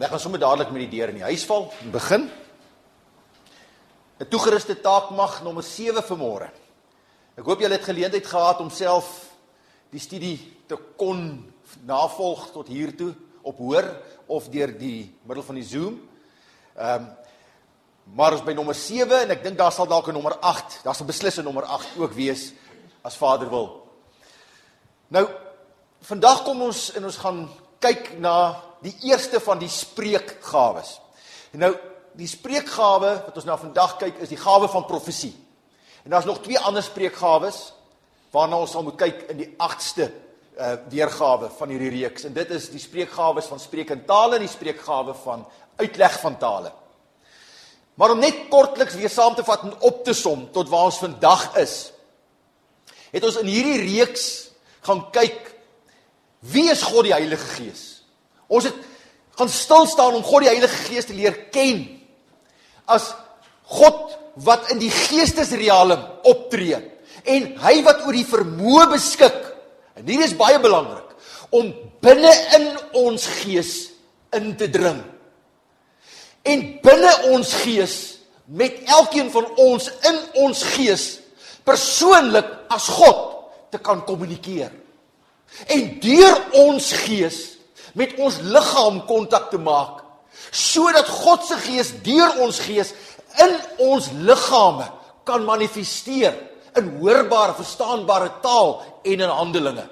Ek gaan sommer dadelik met die deur in die huis val en begin. 'n Toegeruste taakmag nommer 7 vanmôre. Ek hoop julle het geleentheid gehad om self die studie te kon navolg tot hiertoe, op hoor of deur die middel van die Zoom. Maar ons by nommer 7 en ek dink daar sal dalk 'n nommer 8, daar sal beslis 'n nommer 8 ook wees as Vader wil. Nou, vandag kom ons en ons gaan kyk na die eerste van die spreekgawes. Nou, die spreekgawe wat ons nou vandag kyk is die gawe van profesie. En daar's nog 2 ander spreekgawes waarna ons sal moet kyk in die 8ste weergawe van hierdie reeks. En dit is die spreekgawes van spreek in tale en die spreekgawe van uitleg van tale. Maar om net kortliks weer saam te vat en op te som tot waar ons vandag is, het ons in hierdie reeks gaan kyk, wie is God die Heilige Gees? Ons het gaan stilstaan om God die Heilige Gees te leer ken, as God wat in die geestesrealm optree, en hy wat oor die vermoë beskik, en hier is baie belangrik, om binne in ons gees in te dring, en binne ons gees, met elkeen van ons in ons gees, persoonlik as God te kan kommunikeer, en deur ons gees, met ons liggaam kontak te maak, sodat God se gees deur ons gees in ons liggame kan manifesteer in hoorbare, verstaanbare taal en in handelinge.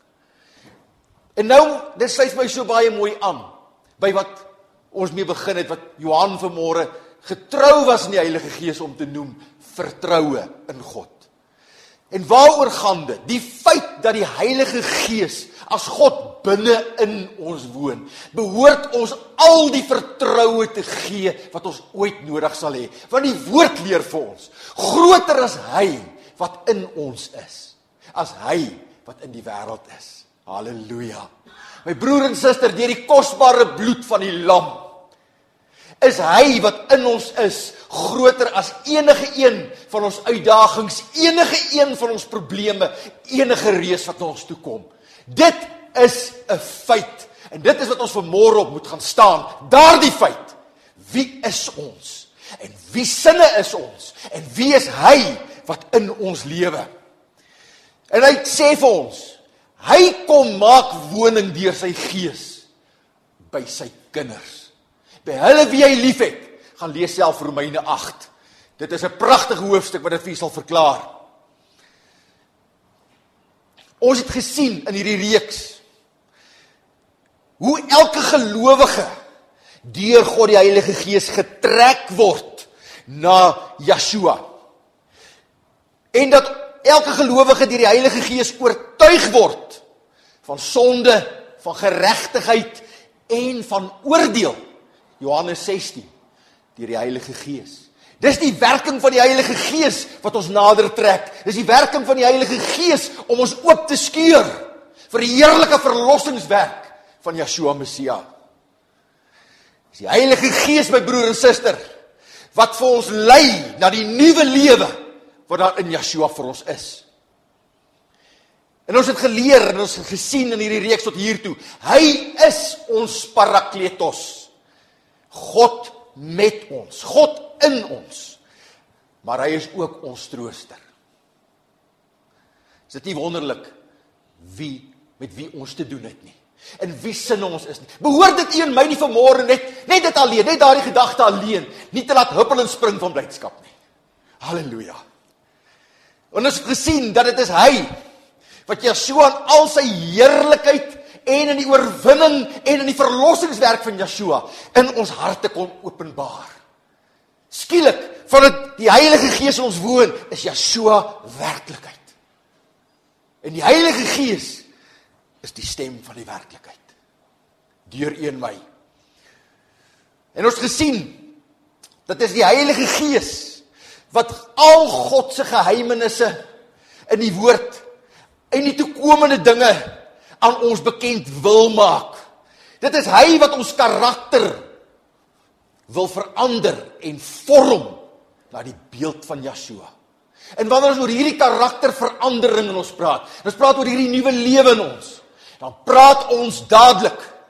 En nou, dit sluit my so baie mooi aan by wat ons mee begin het, wat Johan vanmôre getrou was in die Heilige Gees om te noem, vertroue in God. En waaroor gaan dit? Die feit dat die Heilige Gees as God binne in ons woon, behoort ons al die vertroue te gee wat ons ooit nodig sal hê. Want die woord leer vir ons, groter as hy wat in ons is, as hy wat in die wêreld is. Halleluja. My broer en suster, deur die kosbare bloed van die lam, is hy wat in ons is, groter as enige een van ons uitdagings, enige een van ons probleme, enige reus wat na ons toe kom. Dit is 'n feit, en dit is wat ons vanmôre op moet gaan staan, daardie feit. Wie is ons? En wie sinne is ons? En wie is hy wat in ons lewe? En hy sê vir ons, hy kom maak woning deur sy gees by sy kinders. By hulle wie hy lief het, gaan lees self Romeine 8. Dit is 'n pragtige hoofstuk wat dit vir u sal verklaar. Ons het gesien in hierdie reeks, hoe elke gelowige deur God die Heilige Gees getrek word na Yeshua. En dat elke gelowige deur die Heilige Gees oortuig word van sonde, van geregtigheid en van oordeel. Johannes 16, deur die Heilige Gees. Dis die werking van die Heilige Gees wat ons nader trek. Dis die werking van die Heilige Gees om ons oop te skeur vir die heerlike verlossingswerk van Yeshua Messia. Dis die Heilige Gees, my broer en suster, wat vir ons lei na die nuwe lewe wat daar in Yeshua vir ons is. En ons het geleer en ons het gesien in hierdie reeks tot hiertoe, hy is ons parakletos. God met ons, God in ons, maar hy is ook ons trooster. Is dit nie wonderlik met wie ons te doen het nie, en wie sin ons is nie? Behoort dit u en my nie vanmôre net dit alleen, net daardie gedagte alleen, nie te laat huppel en spring van blydskap nie. Halleluja. En ons het gesien dat dit is hy wat Yeshua in al sy heerlikheid en in die oorwinning en in die verlossingswerk van Yeshua in ons harte kon openbaar. Skielik, vandat die Heilige Gees in ons woon, is Yeshua werklikheid. En die Heilige Gees is die stem van die werklikheid. Deur u en my. En ons het gesien, dat is die Heilige Gees, wat al God se geheimenisse in die woord, en die toekomende dinge aan ons bekend wil maak. Dit is hy wat ons karakter wil verander en vorm na die beeld van Yeshua. En wanneer ons oor hierdie karakterverandering in ons praat oor hierdie nuwe lewe in ons, dan praat ons dadelik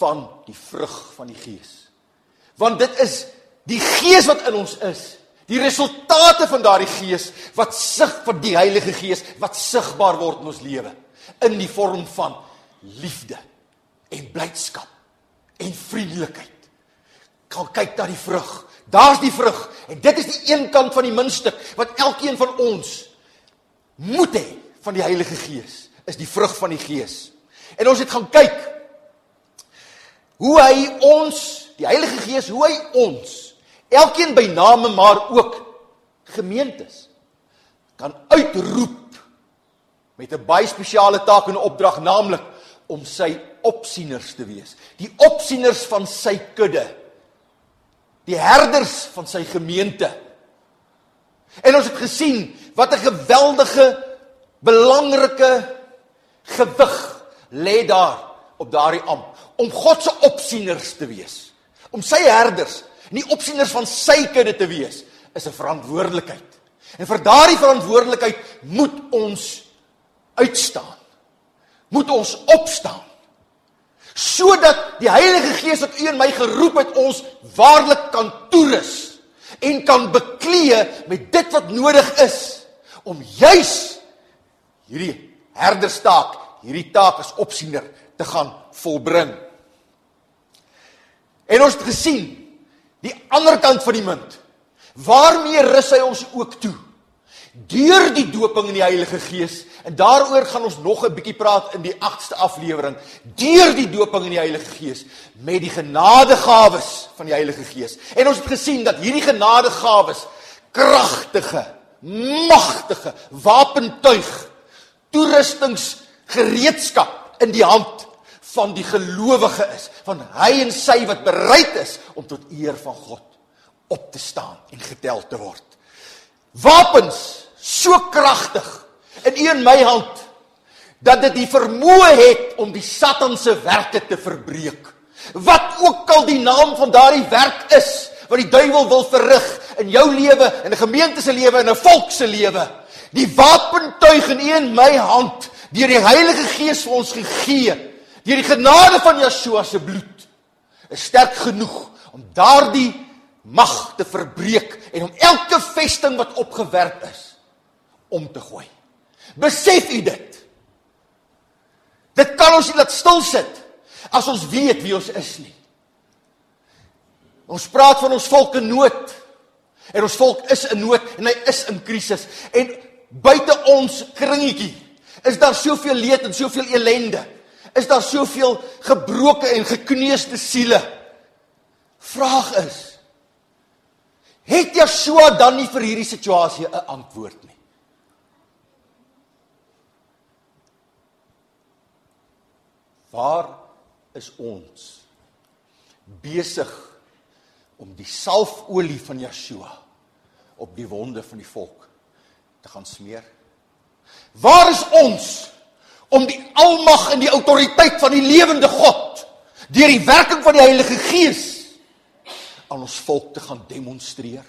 van die vrug van die Gees. Want dit is die Gees wat in ons is, die resultate van daardie Gees, van die Heilige Gees, wat sigbaar word in ons lewe, in die vorm van liefde, en blydskap, en vriendelikheid. Gaan kyk na die vrug, daar's die vrug, en dit is die een kant van die muntstuk, wat elkeen van ons moet hê, van die Heilige Gees, is die vrug van die Gees. En ons het gaan kyk, hoe hy ons, die Heilige Gees, hoe hy ons, elkeen by name, maar ook gemeentes, kan uitroep, met 'n baie spesiale taak en 'n opdrag, naamlik, om sy opsieners te wees, die opsieners van sy kudde, die herders van sy gemeente. En ons het gesien, wat 'n geweldige, belangrike gewig lê daar, op daardie amp, om God se opsieners te wees, om sy herders, en die opsieners van sy kudde te wees, is 'n verantwoordelikheid. En vir daardie verantwoordelikheid moet ons uitstaan, moet ons opstaan, sodat die Heilige Gees wat u en my geroep het, ons waarlik kan toerus, en kan beklee met dit wat nodig is, om juis hierdie herderstaak, hierdie taak as opsiener, te gaan volbring. En ons het gesien, die ander kant van die munt, waarmee rus hy ons ook toe? Deur die doping in die Heilige Gees, en daaroor gaan ons nog 'n bietjie praat in die 8ste aflewering, deur die doping in die Heilige Gees, met die genadegawes van die Heilige Gees. En ons het gesien dat hierdie genadegawes kragtige, magtige wapentuig, toerustingsgereedskap in die hand van die gelowige is, van hy en sy wat bereid is om tot eer van God op te staan en getel te word. Wapens, so kragtig, in u en my hand, dat dit die vermoë het om die Satan se werke te verbreek. Wat ook al die naam van daardie werk is, wat die duiwel wil verrig in jou lewe, in 'n gemeente se lewe, in 'n volk se lewe. Die wapentuig in u en my hand, deur die Heilige Gees vir ons gegee, deur die genade van Yeshua se bloed, is sterk genoeg om daardie mag te verbreek en om elke vesting wat opgewerp is, om te gooi. Besef u dit? Dit kan ons nie laat stil sit, as ons weet wie ons is nie. Ons praat van ons volk in nood, en ons volk is in nood, en hy is in krisis, en buite ons kringetjie, is daar soveel leed en soveel ellende, is daar soveel gebroke en gekneusde siele. Vraag is, het Yeshua dan nie vir hierdie situasie 'n antwoord nie? Waar is ons besig om die salfolie van Yeshua op die wonde van die volk te gaan smeer? Waar is ons om die almag en die autoriteit van die lewende God deur die werking van die Heilige Gees aan ons volk te gaan demonstreer?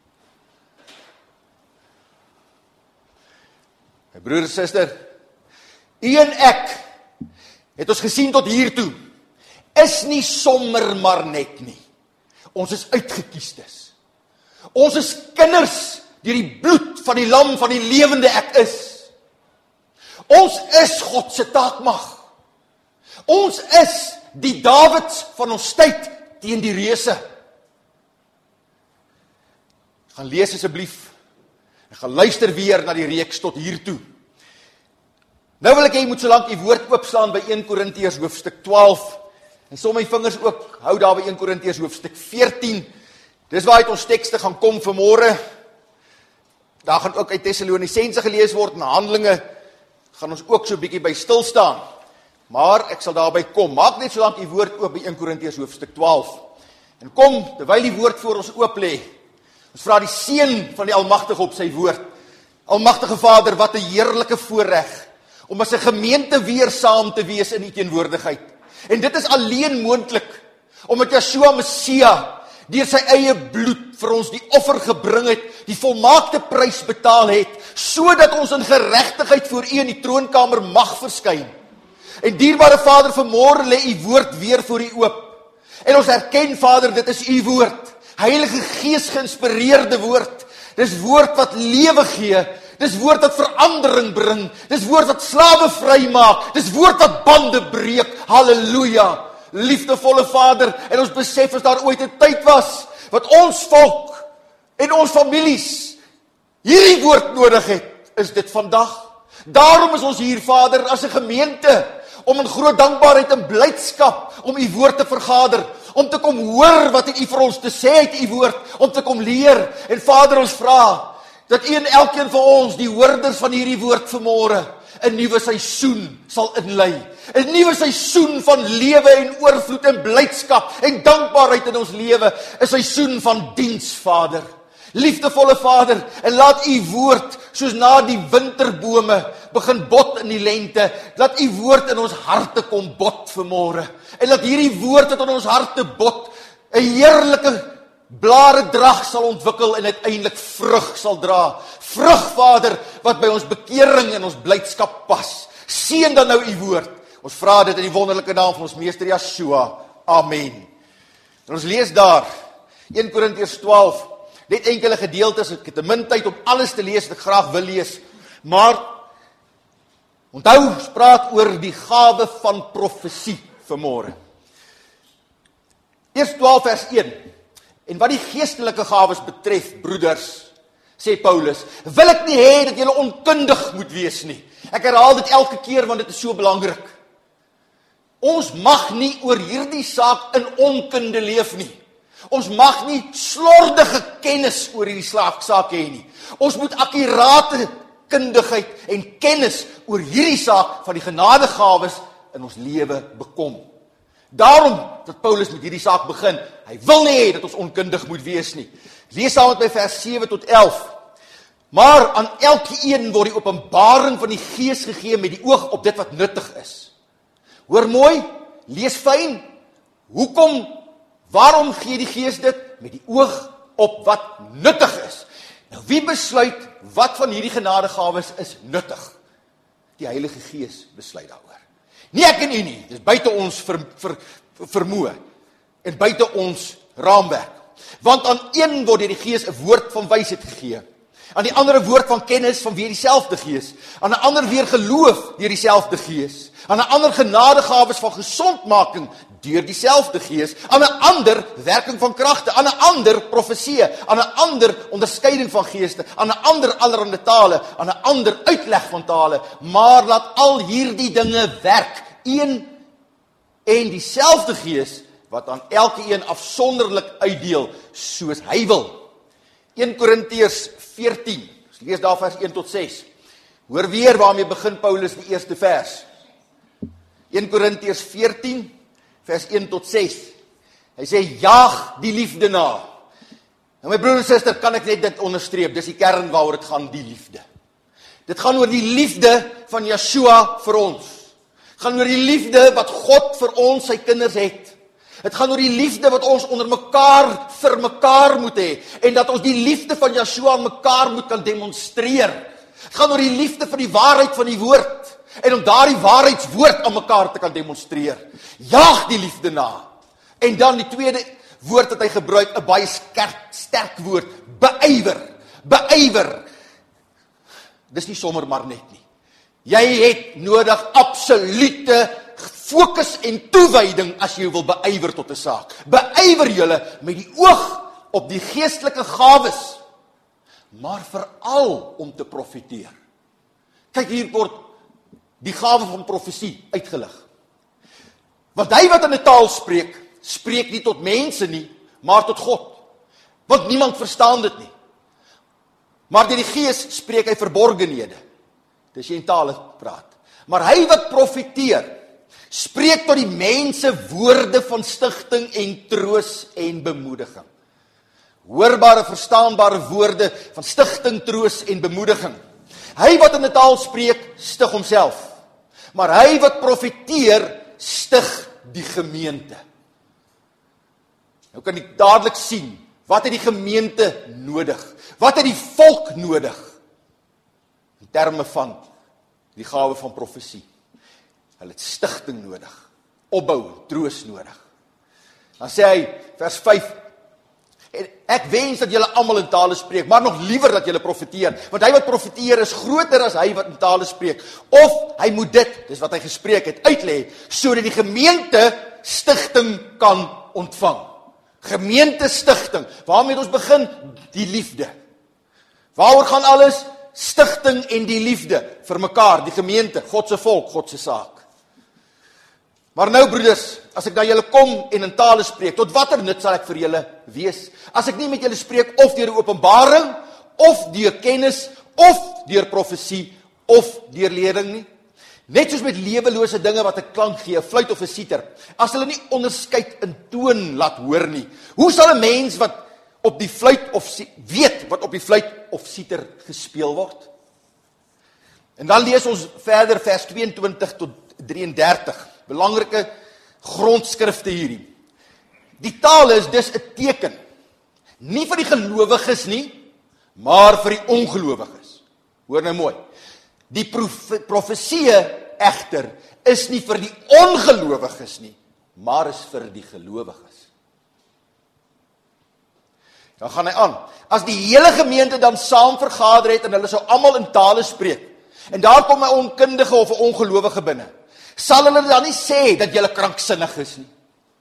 My broer en suster, u en ek het ons gesien tot hier toe, is nie sommer maar net nie. Ons is uitgekiestes. Ons is kinders deur die bloed van die lam van die lewende ek is. Ons is God se taakmag. Ons is die Dawids van ons tyd teen die reuse. Gaan lees asseblief, en gaan luister weer na die reeks tot hier toe. Nou wil ek hê jy moet solank die woord oopslaan by 1 Korintiërs hoofstuk 12, en som my vingers ook, hou daar by 1 Korintiërs hoofstuk 14, dis waar uit ons tekste gaan kom vanmôre. Daar gaan ook uit Tessalonisense gelees word, en Handelinge gaan ons ook so bietjie by stil staan, maar ek sal daarby kom. Maak net solank die woord oop by 1 Korintiërs hoofstuk 12, en kom, terwyl die woord voor ons oop lê, ons vra die seën van die Almagtige op sy woord. Almagtige Vader, wat 'n heerlike voorreg om as 'n gemeente weer saam te wees in u teenwoordigheid. En dit is alleen moontlik omdat Yeshua Messia deur sy eie bloed vir ons die offer gebring het, die volmaakte prys betaal het, sodat ons in geregtigheid voor u in die troonkamer mag verskyn. En dierbare Vader, vanmôre lê u woord weer voor u oop. En ons erken, Vader, dit is u woord. Heilige Gees geïnspireerde woord. Dis woord wat lewe gee. Dis woord wat verandering bring. Dis woord wat slawe vrymaak. Dis woord wat bande breek. Halleluja. Liefdevolle Vader, en ons besef as daar ooit 'n tyd was wat ons volk en ons families hierdie woord nodig het, is dit vandag. Daarom is ons hier, Vader, as 'n gemeente, om in groot dankbaarheid en blydskap om u woord te vergader, om te kom hoor wat u vir ons te sê uit u woord, om te kom leer. En Vader, ons vra dat u en elkeen van ons, die hoorders van hierdie woord vanmôre, 'n nuwe seisoen sal inlei. 'n Nuwe seisoen van lewe en oorvloed en blydskap en dankbaarheid in ons lewe. 'n Seisoen van diens, Vader. Liefdevolle Vader, en laat u woord, soos na die winterbome, begin bot in die lente. Laat u woord in ons harte kom bot vanmôre. En laat hierdie woord wat in ons harte bot, 'n heerlike blare drag sal ontwikkel en uiteindelik vrug sal dra. Vrug, Vader, wat by ons bekering en ons blydskap pas. Seën dan nou u woord. Ons vra dit in die wonderlike naam van ons Meester Yeshua. Amen. En ons lees daar, 1 Korintiërs 12, net enkele gedeeltes. Ek het te min tyd om alles te lees wat ek graag wil lees. Maar, onthou, ons praat oor die gawe van profesie vanmôre. Eers 12 vers 1. En wat die geestelike gawes betref, broeders, sê Paulus, wil ek nie hê dat julle onkundig moet wees nie. Ek herhaal dit elke keer want dit is so belangrik. Ons mag nie oor hierdie saak in onkunde leef nie. Ons mag nie slordige kennis oor hierdie saak hê nie. Ons moet akkurate kundigheid en kennis oor hierdie saak van die genadegawes in ons lewe bekom. Daarom dat Paulus met hierdie saak begin. Hy wil nie hê dat ons onkundig moet wees nie. Lees saam met my vers 7 tot 11. Maar aan elkeen word die openbaring van die Gees gegee met die oog op dit wat nuttig is. Hoor mooi, lees fyn. Waarom gee die Gees dit? Met die oog op wat nuttig is. Nou wie besluit wat van hierdie genadegawes is nuttig? Die Heilige Gees besluit daaroor. Nie ek en u nie, dis buite ons vermoë en buite ons raamwerk. Want aan een word deur die Gees 'n woord van wysheid gegee. Aan die ander 'n woord van kennis van weer dieselfde Gees. Aan 'n ander weer geloof deur dieselfde Gees. Aan 'n ander genadegawes van gesondmaking deur dieselfde Gees. Aan 'n ander werking van kragte. Aan 'n ander profesie. Aan 'n ander onderskeiding van geeste. Aan 'n ander allerhande tale. Aan 'n ander uitleg van tale. Maar laat al hierdie dinge werk. Een en dieselfde Gees wat aan elkeen afsonderlik uitdeel soos hy wil. 1 Korintiërs 14, ons lees daar vers 1 tot 6. Hoor weer waarmee begin Paulus die eerste vers. 1 Korintiërs 14, vers 1 tot 6. Hy sê, jaag die liefde na. Nou my broer en suster, kan ek net dit onderstreep, dis die kern waaroor dit gaan, die liefde. Dit gaan oor die liefde van Yeshua vir ons. Dit gaan oor die liefde wat God vir ons, sy kinders het. Het gaan oor die liefde wat ons onder mekaar, vir mekaar moet hê, en dat ons die liefde van Yeshua aan mekaar moet kan demonstreer. Het gaan oor die liefde vir die waarheid van die woord, en om daardie waarheidswoord aan mekaar te kan demonstreer. Jaag die liefde na. En dan die tweede woord wat hy gebruik, 'n baie sterk woord, beywer. Dis nie sommer maar net nie. Jy het nodig absolute fokus en toewyding as jy wil beywer tot 'n saak. Beywer julle met die oog op die geestelike gawes, maar veral om te profeteer. Kyk, hier word die gawe van profesie uitgelig. Want hy wat in 'n taal spreek, spreek nie tot mense nie, maar tot God. Want niemand verstaan dit nie. Maar deur die Gees spreek hy verborgenhede. Dis jy in tale praat. Maar hy wat profeteer, spreek tot die mense woorde van stigting en troos en bemoediging. Hoorbare, verstaanbare woorde van stigting, troos en bemoediging. Hy wat in 'n taal spreek, stig homself. Maar hy wat profeteer, stig die gemeente. Nou kan ek dadelik sien, wat het die gemeente nodig? Wat het die volk nodig? In terme van die gawe van profesie. Hulle het stigting nodig, opbou, troos nodig. Dan sê hy, vers 5, en ek wens dat julle almal in tale spreek, maar nog liewer dat julle profeteer, want hy wat profeteer is groter as hy wat in tale spreek, of hy moet dit, dis wat hy gespreek het, uitlê, sodat die gemeente stigting kan ontvang. Gemeente stigting, waarmee het ons begin? Die liefde. Waaroor gaan alles? Stigting en die liefde, vir mekaar, die gemeente, God se volk, God se saak. Maar nou broeders, as ek na julle kom en in tale spreek, tot watter nut sal ek vir julle wees? As ek nie met julle spreek of deur 'n openbaring, of deur kennis, of deur profesie, of deur leiding nie. Net soos met lewelose dinge wat 'n klank gee, 'n fluit of 'n siter, as hulle nie onderskeid in toon laat hoor nie, hoe sal 'n mens wat op die fluit of weet wat op die fluit of siter gespeel word? En dan lees ons verder vers 22 tot 33. Belangrike grondskrifte hierdie. Die taal is dus 'n teken, nie vir die gelowiges nie, maar vir die ongelowiges. Hoor nou mooi. Die profesie egter is nie vir die ongelowiges nie, maar is vir die gelowiges. Dan gaan hy aan. As die hele gemeente dan saam vergader het en hulle sou almal in tale spreek, en daar kom 'n onkundige of 'n ongelowige binne, sal hulle dan nie sê dat julle kranksinnig is nie?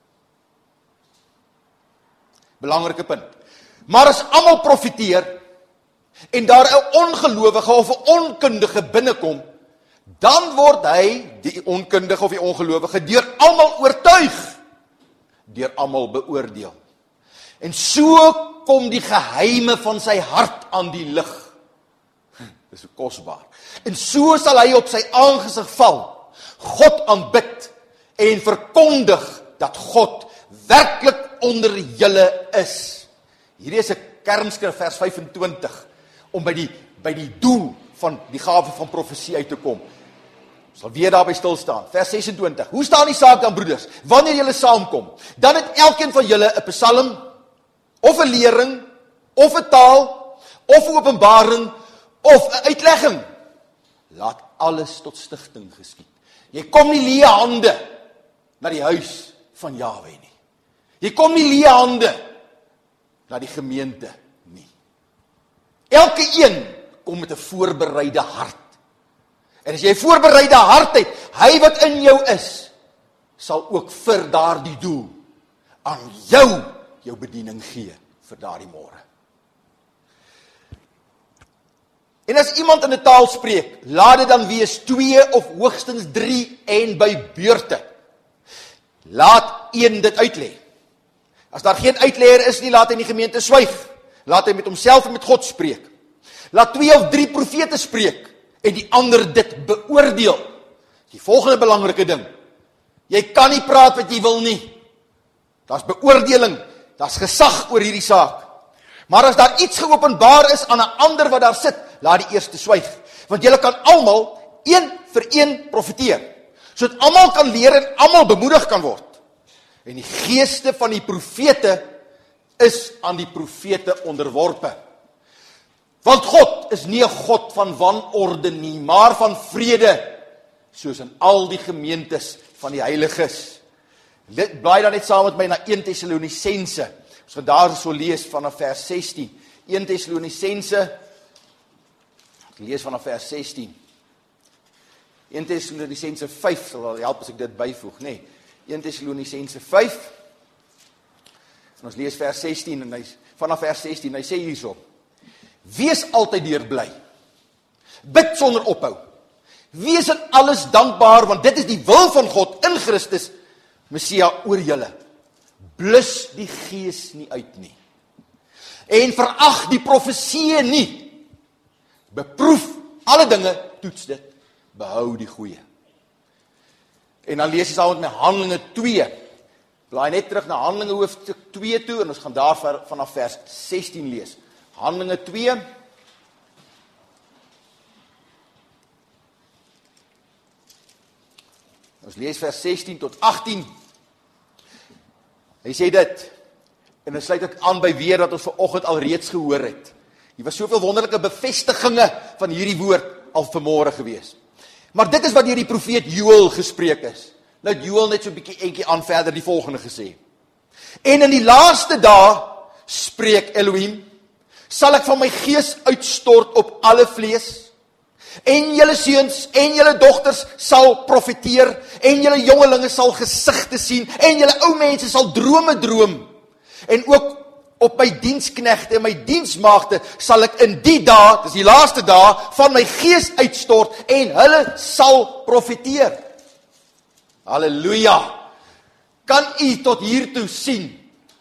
Belangrike punt. Maar as almal profeteer en daar 'n ongelowige of 'n onkundige binnekom, dan word hy, die onkundige of die ongelowige, deur almal oortuig, deur almal beoordeel. En so kom die geheime van sy hart aan die lig. Dis so kosbaar. En so sal hy op sy aangesig val, God aanbid en verkondig dat God werklik onder julle is. Hierdie is 'n kernskrif, vers 25, om by die doel van die gawe van profesie uit te kom. Ons sal weer daarby stil staan. Vers 26. Hoe staan die saak dan, broeders? Wanneer julle saamkom, dan het elkeen van julle 'n psalm, of 'n lering, of 'n taal, of 'n openbaring, of 'n uitlegging. Laat alles tot stigting geskied. Jy kom nie leë hande na die huis van Jahwe nie. Jy kom nie leë hande na die gemeente nie. Elke een kom met 'n voorbereide hart. En as jy 'n voorbereide hart het, hy wat in jou is, sal ook vir daardie doel aan jou bediening gee vir daardie môre. En as iemand in 'n taal spreek, laat dit dan wees 2 of hoogstens 3 en by beurte. Laat een dit uitlê. As daar geen uitleier is nie, laat hy in die gemeente swyg. Laat hy met homself en met God spreek. Laat 2 of 3 profete spreek en die ander dit beoordeel. Die volgende belangrike ding. Jy kan nie praat wat jy wil nie. Daar's beoordeling, daar's gesag oor hierdie saak. Maar as daar iets geopenbaar is aan 'n ander wat daar sit, laat die eerste swyg. Want julle kan almal een vir een profeteer, sodat almal kan leer en almal bemoedig kan word. En die geeste van die profete is aan die profete onderworpe. Want God is nie 'n God van wanorde nie, maar van vrede, soos in al die gemeentes van die heiliges. Blaai dan net saam met my na 1 Tessalonisense. Ons gaan daar so lees vanaf vers 16. 1 Tessalonisense, ek lees vanaf vers 16. 1 Tessalonisense 5, sal wel help as ek dit byvoeg, nee. 1 Tessalonisense 5, en ons lees vers 16, en vanaf vers 16, hy sê hierso, wees altyd deurbly, bid sonder ophou, wees in alles dankbaar, want dit is die wil van God in Christus, Messia oor julle. Blus die gees nie uit nie. En verag die profesie nie. Beproef alle dinge, toets dit, behou die goeie. En dan lees jy saam met my Handelinge 2. Blaai net terug na Handelinge hoofstuk 2 toe, en ons gaan daar vanaf vers 16 lees. Handelinge 2. Ons lees vers 16 tot 18. Hy sê dit, en dan sluit ek aan by weer wat ons vanoggend al reeds gehoor het. Hier was soveel wonderlike bevestigings van hierdie woord al vanmôre gewees. Maar dit is wat deur die profeet Joël gespreek is. Nou het Joël net so 'n bietjie eentjie aan verder die volgende gesê. En in die laaste dae, spreek Elohim, sal ek van my gees uitstort op alle vlees. En julle seuns en julle dogters sal profeteer, en julle jongelinge sal gesigte sien, en julle ou mense sal drome droom. En ook op my diensknegte en my diensmaagde sal ek in die dae, dis die laaste dae, van my gees uitstort, en hulle sal profeteer. Halleluja! Kan u tot hiertoe sien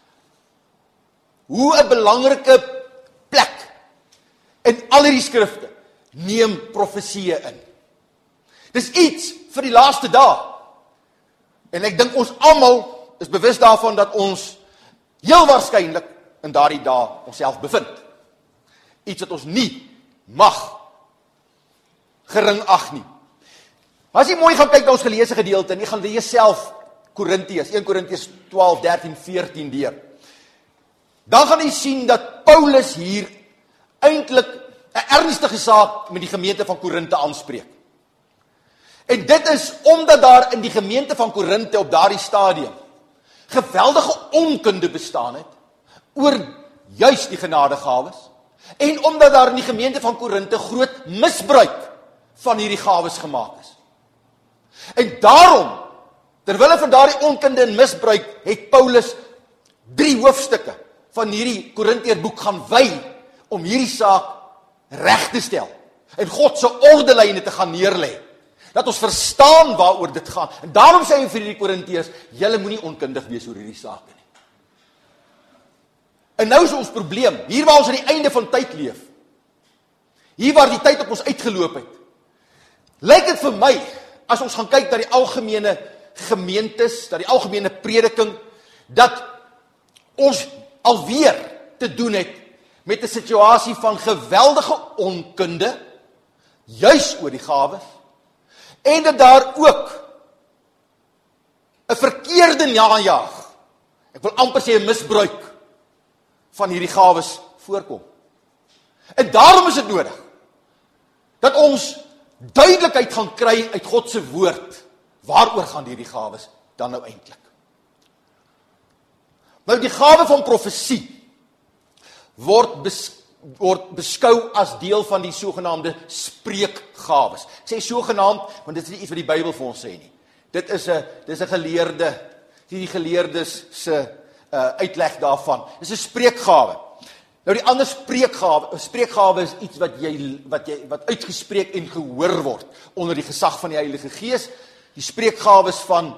hoe 'n belangrike plek in al hierdie skrifte neem profeseë in? Dis iets vir die laaste dae. En ek dink ons almal is bewus daarvan dat ons heel waarskynlik in daardie dae onsself bevind. Iets wat ons nie mag gering ag nie. Maar as jy mooi gaan kyk na ons geleesde gedeelte, en jy gaan lees self Korintiërs, 1 Korintiërs 12, 13, 14 deur. Dan gaan jy sien dat Paulus hier eintlik 'n ernstige saak met die gemeente van Korinte aanspreek. En dit is omdat daar in die gemeente van Korinte op daardie stadium geweldige onkunde bestaan het oor juis die genadegawes, en omdat daar in die gemeente van Korinte groot misbruik van hierdie gawes gemaak is. En daarom, terwille van daardie onkunde en misbruik, het Paulus 3 hoofstukke van hierdie Korinteërboek gaan wy om hierdie saak reg te stel en God se ordelyne te gaan neerlê, dat ons verstaan waaroor dit gaan. En daarom sê hy vir die Korinteërs, julle moenie onkundig wees oor hierdie sake nie. En nou is ons probleem, hier waar ons aan die einde van tyd leef, hier waar die tyd op ons uitgeloop het, lyk dit vir my, as ons gaan kyk na die algemene gemeentes, na die algemene prediking, dat ons alweer te doen het met 'n situasie van geweldige onkunde, juis oor die gawes, en dat daar ook 'n verkeerde najaag, ek wil amper sê 'n misbruik van hierdie gawes voorkom. En daarom is dit nodig dat ons duidelikheid gaan kry uit God se woord. Waaroor gaan hierdie gawes dan nou eintlik? Nou die gawe van profesie word beskou as deel van die sogenaamde spreekgawes. Ek sê sogenaamd, want dit is nie iets wat die Bybel vir ons sê nie. Dit is 'n geleerde, die geleerdes se uitleg daarvan. Dis 'n spreekgawe. Nou die ander spreekgawe is iets wat uitgespreek en gehoor word onder die gesag van die Heilige Gees. Die spreekgawes van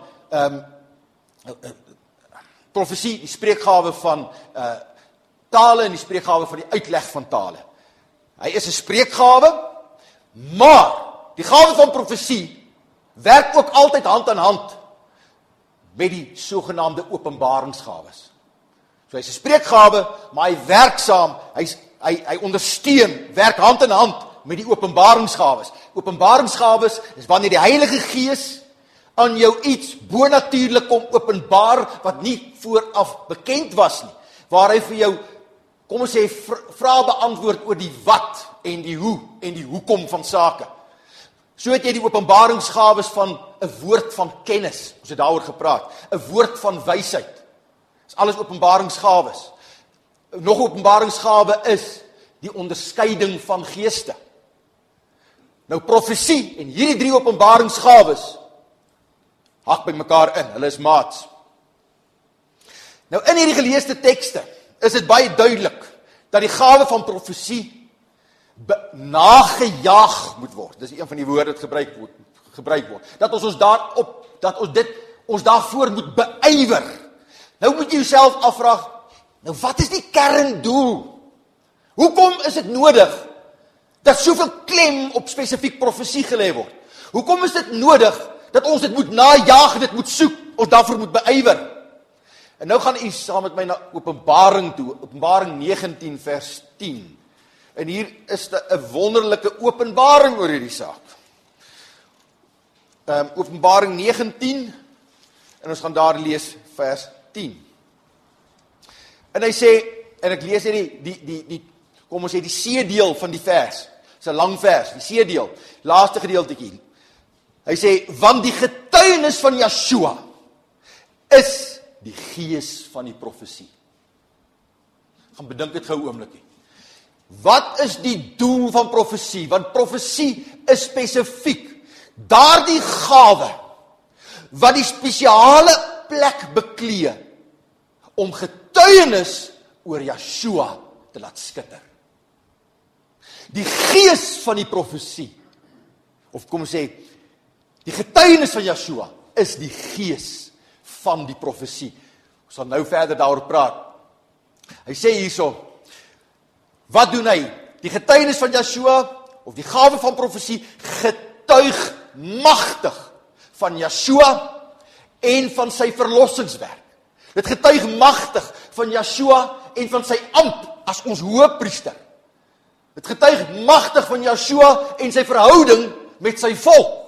profesie, die spreekgawe van tale en die spreekgawe van die uitleg van tale. Hy is 'n spreekgawe, maar die gawe van profesie werk ook altyd hand aan hand met die sogenaamde openbaringsgawes. So hy's 'n spreekgawe, maar hy werk saam, hy ondersteun, werk hand in hand met die openbaringsgawes. Openbaringsgawes is wanneer die Heilige Gees aan jou iets bonatuurlik kom openbaar wat nie vooraf bekend was nie, waar hy vir jou, kom ons sê, vrae beantwoord oor die wat en die hoe en die hoekom van sake. So het jy die openbaringsgawes van 'n woord van kennis, ons het daaroor gepraat, 'n woord van wysheid. Dis alles openbaringsgawes. Nog 'n openbaringsgawe is die onderskeiding van geeste. Nou profesie en hierdie 3 openbaringsgawes hak by mekaar in, hulle is maats. Nou in hierdie geleesde tekste is dit baie duidelik dat die gawe van profesie nagejaag moet word. Dis een van die woorde wat gebruik word. Dat ons daarvoor moet beywer. Nou moet jy jouself afvraag, nou wat is die kerndoel? Hoekom is dit nodig dat soveel klem op spesifiek profesie gelê word? Hoekom is dit nodig dat ons dit moet najaag en dit moet soek, ons daarvoor moet beywer? En nou gaan u saam met my na Openbaring toe, Openbaring 19 vers 10. En hier is 'n wonderlike openbaring oor hierdie saak. Openbaring 19, en ons gaan daar lees vers 10. En hy sê, en ek lees hier die C-deel van die vers. Dis 'n lang vers, die C-deel, laaste gedeeltetjie. Hy sê, want die getuienis van Yeshua is die gees van die profesie. Gaan bedink dit gou 'n oombliekie. Wat is die doel van profesie? Want profesie is spesifiek daardie gawe wat die spesiale plek beklee om getuienis oor Yeshua te laat skitter. Die gees van die profesie, of kom ons sê, die getuienis van Yeshua is die gees van die profesie. Ons sal nou verder daaroor praat. Hy sê hierso, wat doen hy? Die getuienis van Yeshua, of die gawe van profesie, getuig magtig van Yeshua en van sy verlossingswerk. Dit getuig magtig van Yeshua en van sy ampt as ons hoëpriester. Dit getuig magtig van Yeshua en sy verhouding met sy volk.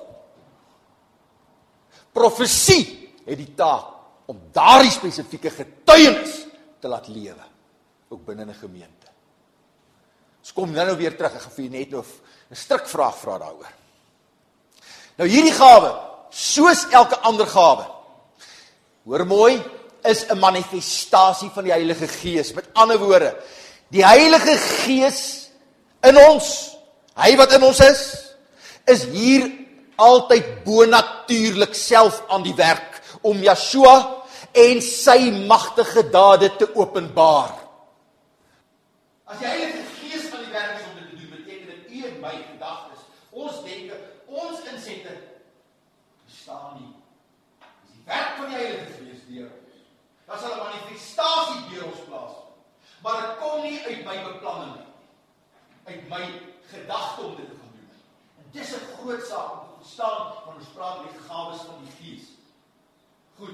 Profesie het die taak om daardie spesifieke getuienis te laat lewe, ook binne 'n gemeente. Ons kom nou weer terug, ek gaan vir julle net nog 'n strikvraag vra daaroor. Nou hierdie gawe, soos elke ander gawe, hoor mooi, is 'n manifestasie van die Heilige Gees. Met ander woorde, die Heilige Gees in ons, hy wat in ons is hier altyd bonatuurlik self aan die werk om Yeshua en sy magtige dade te openbaar. As die Heilige Gees aan die werk is om dit te doen, beteken dit u en my gedagtes, ons denke, ons insette bestaan nie. Dis die werk van die Heilige Gees deur ons. Dat sal 'n manifestasie deur ons plaasvind. Maar dit kom nie uit my beplanning nie, uit my gedagte om dit te gaan doen. En dis 'n groot saak om te verstaan van ons praat oor die gawes van die Gees. Goed.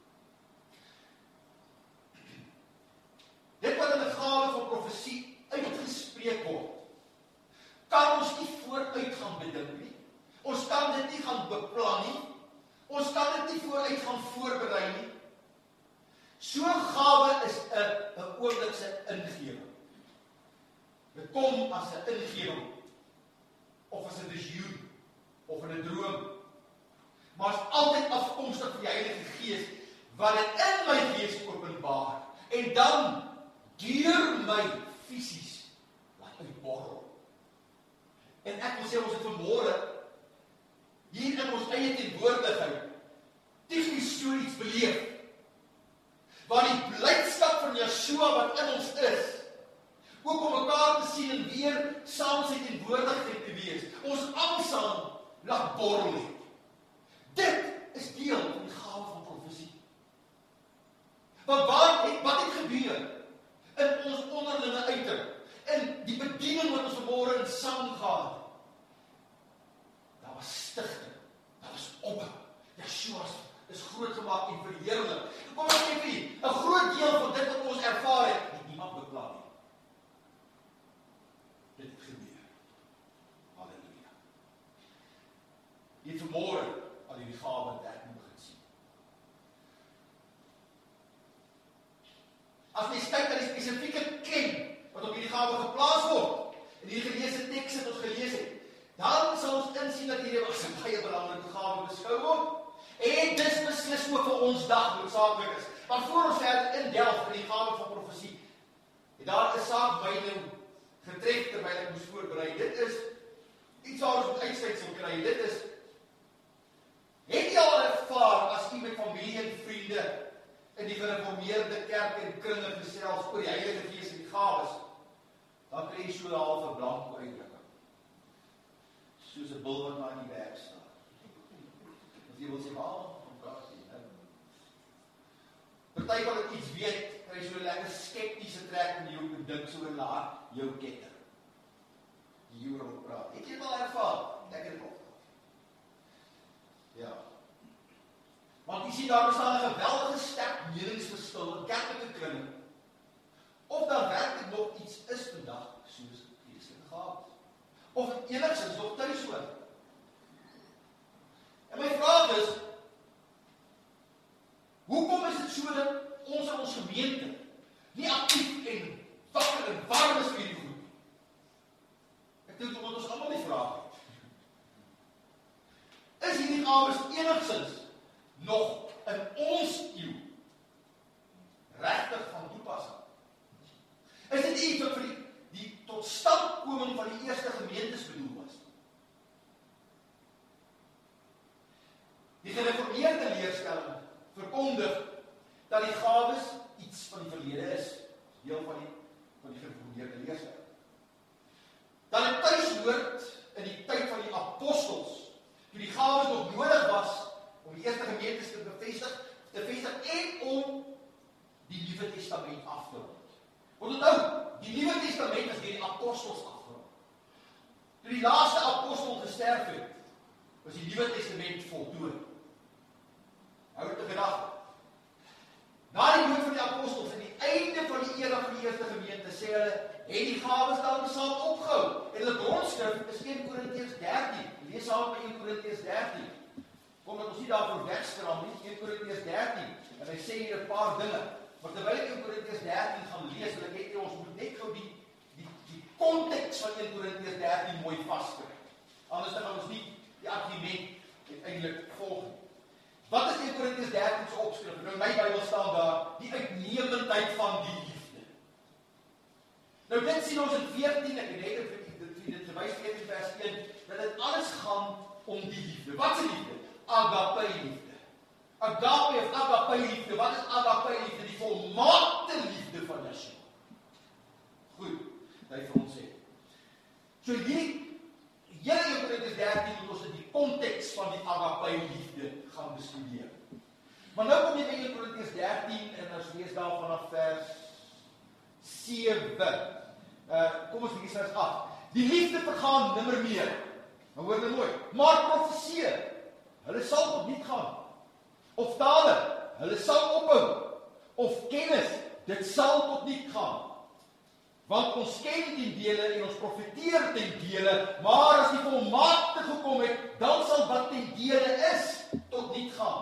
Dit wat in 'n gawe van profesie uitgespreek word, kan ons nie vooruit gaan bedink nie. Ons kan dit nie gaan beplan nie. Ons kan dit nie vooruit gaan voorberei nie. So 'n gawe is 'n oomblikse ingewing. Dit kom as 'n ingewing, of as 'n visioen, of in 'n droom. Maar is altyd afkomstig van die Heilige Gees, wat dit in my gees openbaar, en dan deur my fisies laat uitborrel. En ek wil sê, ons het vanmôre hier in ons eie teenwoordigheid tipies so iets beleef, waar die blydskap van Yeshua wat in ons is, ook om mekaar te sien en weer saam sy teenwoordigheid te wees, ons alsaam laat borrel het. Dit is deel van die gawe van profesie. Want wat het gebeur in ons onderlinge uiting, in die bediening wat ons vanmôre in sang gehad, daar was stigting, daar was opbou. Yeshua is groot gemaak en verheerlik. Kom ek sê vir u, 'n groot deel van dit wat ons ervaar het niemand beplan nie. Dit het gebeur. Halleluja. Jy het vanmôre al die gawe in werking begin sien. As jy kyk na die spesifieke klem wat op hierdie gawe geplaas word, in die geleesde teks wat ons gelees het, dan sal ons insien dat hierdie as 'n baie belangrike gawe beskou word. En dis beslis ook vir ons dag noodsaaklik is. Maar voor ons verder indelf in die gawe van profesie, het daar 'n saak my nou getref terwyl ek moes voorberei. Dit is iets waar ons moet uitsluitsel kry. Dit is, het jy al ervaar as jy met familie en vriende in die gereformeerde kerk en kringe gesels oor die Heilige Gees en die gawes, dan kry jy so 'n halwe blanko uitdrukking. Soos 'n bil wat maar in die werk staan. Jy wil sê, party wat ek iets weet, kry so 'n lekker skeptiese trek in jou en dink so in laat jou ketter. Jy oor wil praat. Het jy dit al ervaar? Lekker op. Ja. Want jy sien, daar bestaan 'n geweldige sterk meningsverskil in kerklike kringe. Of daar werklik nog iets is vandag soos geestelike gawes. Of dit enigstens nog tuis hoor. En my vraag is, hoekom is dit so dat ons in ons gemeente nie aktief en wakker en warm is vir hierdie goed? Ek dink omdat ons almal die vraag het. Is hierdie geloofsins nog in ons eeu regtig van toepassing? Is dit iets wat vir die totstandkoming van die eerste gemeentes bedoel was? Die gereformeerde leerstelling verkondig dat die gawes iets van die verlede is, deel van die gereformeerde leerstelling. Dat dit tuis hoort in die tyd van die apostels, toe die gawes nog nodig was om die eerste gemeentes te bevestig en om die Nuwe Testament af te rond. Want onthou, die Nuwe Testament is deur die apostels afgerond. Toe die laaste apostel gesterf het, was die Nuwe Testament voltooi. Hou dit in gedagte. Na die dood van die apostels en die einde van die era van die eerste gemeente, sê hulle, het die gawes dan saam opgehou. En hulle bronskrif is 1 Korintiërs 13. Lees saam by 1 Korintiërs 13. Kom dat ons nie daarvoor wegskram nie, 1 Korintiërs 13. En hy sê hier 'n paar dinge. Maar terwyl ek 1 Korintiërs 13 gaan lees, wil ek net ons moet net gou die konteks van 1 Korintiërs 13 mooi vaskry. Anders dan gaan ons nie die argument uiteindelik volg nie. Wat is 1 Korintiërs 13 se opskrif? Nou my Bybel staan daar, die uitnemendheid van die liefde. Nou dit sien ons in 14, ek het net dit verwys 14 vers 1, dat dit alles gaan om die liefde. Wat is liefde? Agape liefde. Agape of agape liefde. Wat is agape liefde? Die volmaakte liefde van Yeshua. Goed, hy vir ons sê. So hierdie hele 1 Korintiërs 13 moet ons in die konteks van die agape liefde gaan bestudeer. Maar nou kom jy by 1 Korintiërs 13 en ons lees daar vanaf vers 7. Kom ons lees vers 8. Die liefde vergaan nimmer meer. Maar hoor nou mooi. Maar profeseer, hulle sal tot niet gaan. Of tale, hulle sal ophou. Of kennis, dit sal tot niet gaan. Want ons ken ten dele en ons profeteer ten dele, maar as die volmaakte gekom het, dan sal wat ten dele is, tot niet gaan.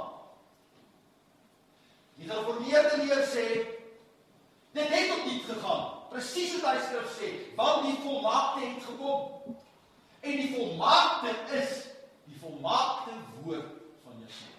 Die gereformeerde leer sê, dit het tot niet gegaan. Presies wat hy skrif sê, want die volmaakte het gekom. En die volmaakte is die volmaakte woord van Yeshua.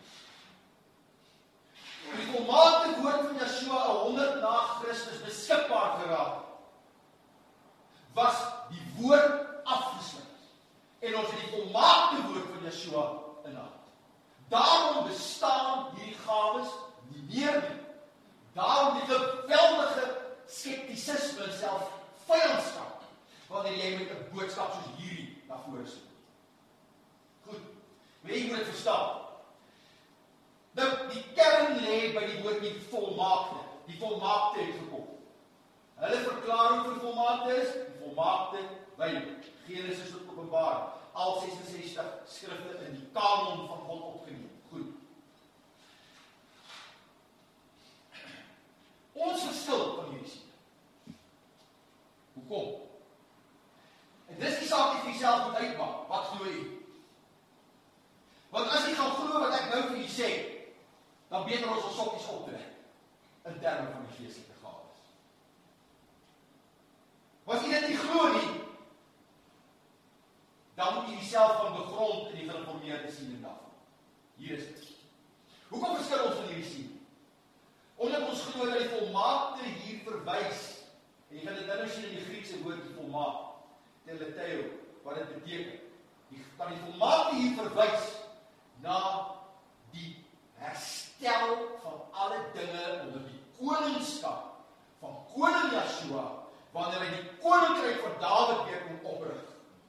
Die volmaakte woord van Yeshua 100 na Christus beskikbaar geraak, was die woord afgesluit. En ons het die volmaakte woord van Yeshua in hand. Daarom bestaan hierdie gawes nie meer nie. Daarom die geweldige skeptisisme en self vyandskap, wanneer jy met 'n boodskap soos hierdie na vore sit. Goed, jy moet dit verstaan. Nou, die kern lê by die woord die volmaakte. Die volmaakte het gekom. Hulle verklaar hoe die volmaakte is, die volmaakte Bybel. Genesis tot Openbaring, al 66 skrifte in die kanon van God opgeneem. Goed. Ons verskil van hierdie sien. Hoekom? En dis die saak wat jy self moet uitmaak. Wat glo jy? Want as jy gaan glo wat ek nou vir jy sê, dan beter ons sokkies optrek in terme van die geestelike gawes. As jy dit nie glo nie, dan moet jy jouself van begrond in die gereformeerde siening daarvan. Hier is dit. Hoekom verskil ons van hierdie siening? Omdat ons glo dat die volmaakte hier verwys, en jy gaan dit nou sien in die Griekse woord die volmaak, teleteo, wat dit beteken. Dat die volmaakte hier verwys na die herstel van alle dinge onder die koningskap van koning Yeshua, wanneer hy die koninkryk van Dawid weer kom oprig.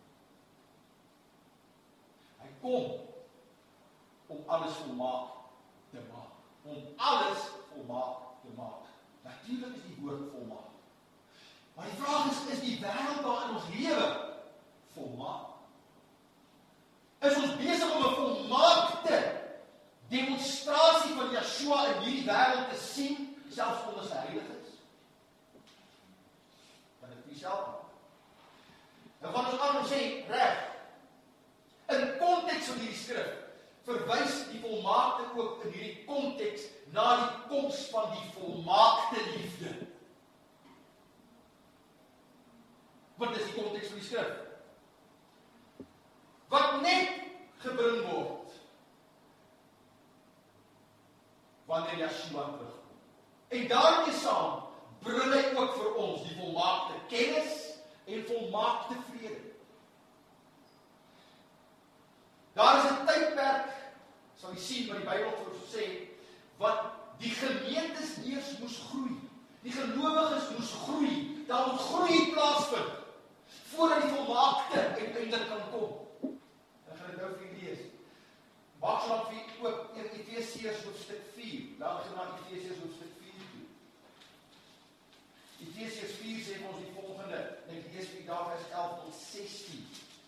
Hy kom om alles volmaak te maak. Om alles volmaak te maak. Natuurlik is die woord volmaak. Maar die vraag is die wêreld waarin ons lewe volmaak? Is ons besig om 'n volmaakte demonstrasie van Yeshua in hierdie wêreld te sien, selfs onder sy heiliges? Dan het jy self maak. Nou gaan ons aan en sê, reg, in konteks van hierdie skrif, verwys die volmaakte ook in hierdie konteks na die koms van die volmaakte liefde. Wat is die konteks van die skrif? Wat net gebring word wanneer Yeshua terugkom. En daarmee saam bring hy ook vir ons die volmaakte kennis en volmaakte vrede. Daar is 'n tydperk, sal jy sien wat die Bybel vir ons sê, wat die gemeentes eers moes groei. Die gelowiges moes groei. Daar moet groei plaasvind voordat die volmaakte uiteindelik kan kom. Ek gaan dit nou vir julle lees. Maak slaan vir ook Efesiërs hoofstuk 4. Laat ons na Efesiërs hoofstuk 4 toe. Efesiërs 4 sê ons die volgende. Ek lees vir daar vers 11 tot 16.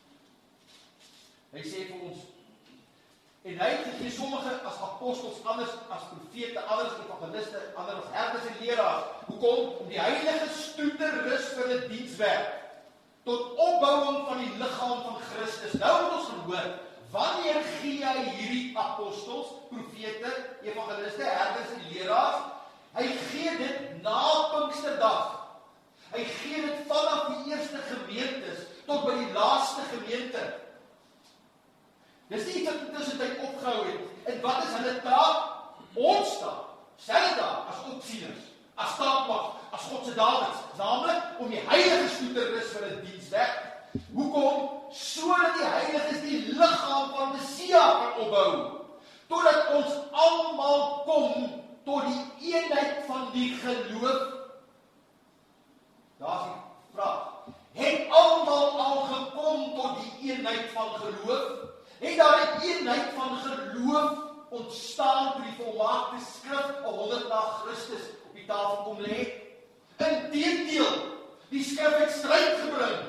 Hy sê vir ons: en hy het gegee sommige as apostels, anders as profete, anders as evangeliste, ander as herders en leraars. Hoekom? Om die heiliges toe te rus vir 'n dienswerk, tot opbouing van die liggaam van Christus. Nou moet ons gehoor, wanneer gee hy hierdie apostels, profete, evangeliste, herders en leraars? Hy gee dit na Pinksterdag. Hy gee dit vanaf die eerste gemeentes tot by die laaste gemeente. Dis nie iets wat in tussentyd opgehou het. En wat is hulle taak? Ons taak, selfe taak as opsieners, as taakmag, as God se dames, naamlik om die heiliges toe te rus vir 'n dienswerk. Hoekom? Sodat die heiliges die liggaam van Messia kan opbou, totdat ons almal kom tot die eenheid van die geloof. Daar is die vraag: het almal al gekom tot die eenheid van geloof? Het daar 'n eenheid van geloof ontstaan toe die volmaakte skrif 100 na Christus op die tafel kom lê? Inteendeel, die skrif het stryd gebring.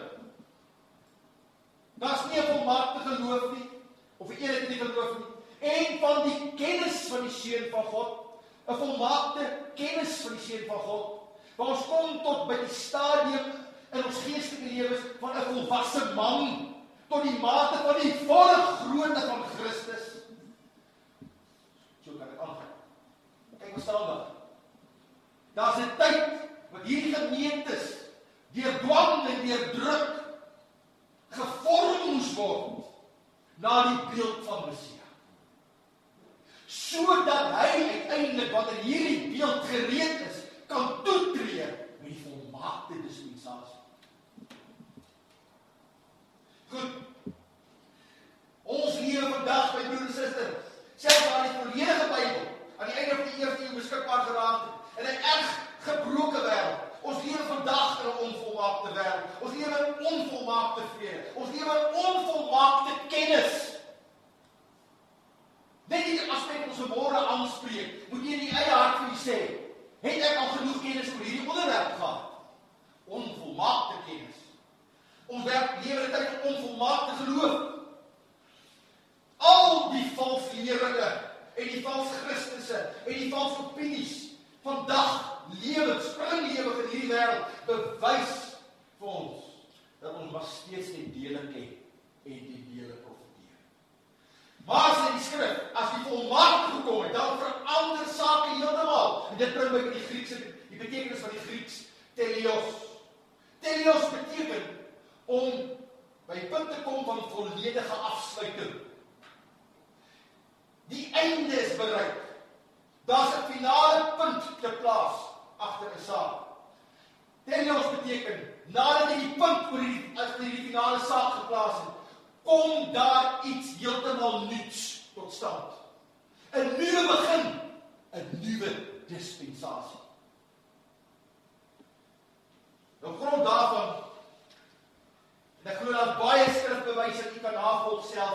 Daar's nie 'n volmaakte geloof nie, of 'n eenheid in die geloof nie, en van die kennis van die Seun van God, 'n volmaakte kennis van die Seun van God, waar ons kom tot by die stadium in ons geestelike lewens van 'n volwasse man, tot die mate van die volle grootte van Christus. So kan ek aangaan. Kyk wat staan daar. Daar's 'n tyd wat hierdie gemeentes deur dwang en deur druk gevorm moes word na die beeld van Messia. Sodat hy uiteindelik, wanneer hierdie beeld gereed is, kan toetree met die volmaakte dispensasie. Goed. Ons lewe vandag, my broer en suster, selfs daar die volledige Bybel aan die einde van die eerste eeu beskikbaar geraak het, in 'n erg gebroke wêreld. Ons lewe vandag in 'n onvolmaakte wêreld. Ons lewe in onvolmaakte vrede. Ons lewe in onvolmaakte kennis. Net die aspek ons vanmôre aanspreek, moet jy in die eie hart vir jou sê: het ek al genoeg kennis oor hierdie onderwerp gehad? Onvolmaakte kennis. Ons lewe in 'n tyd van onvolmaakte geloof. Al die valse leringe en die valse Christusse en die valse opinies vandag springlewig in hierdie wêreld bewys vir ons dat ons maar steeds die dele ken en die dele profeteer. Maar sê die skrif, as die volmaakte gekom het, dan verander sake heeltemal. En dit bring my by die Griekse, die betekenis van die Grieks, teleos. Teleos beteken om by die punt te kom van volledige afsluiting. Die einde is bereik. Daar's 'n finale punt te plaas agter 'n saak. Teleos beteken, nadat jy die punt oor die finale saak geplaas het, kom daar iets heeltemal nuuts tot stand. 'n nuwe begin, 'n nuwe dispensasie. Op grond daarvan, en ek glo dat baie skrifbewyse wat u kan navolg self,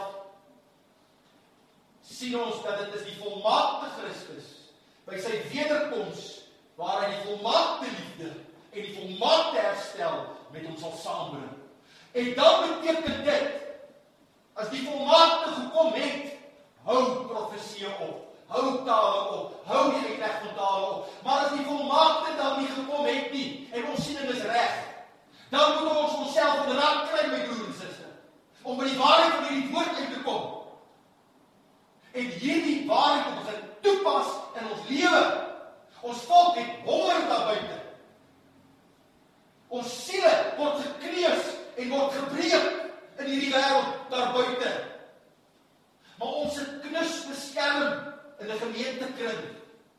sien ons dat dit is die volmaakte Christus by sy wederkoms waar hy die volmaakte liefde en die volmaakte herstel met ons sal saambring. En dan beteken dit, as die volmaakte gekom het, hou profesie op, hou tale op, hou die uitleg van tale op. Maar as die volmaakte dan nie gekom het nie, en ons siening is reg, dan moet ons onsself in raak kry, my broer en suster, om by die waarheid van hierdie woord uit te kom. En hierdie waarheid te begin toepas in ons lewe. Ons volk het honger daar buite. Ons siele word gekneus en word gebreek in hierdie wêreld daar buite. Maar ons het knus beskerm in 'n gemeentekring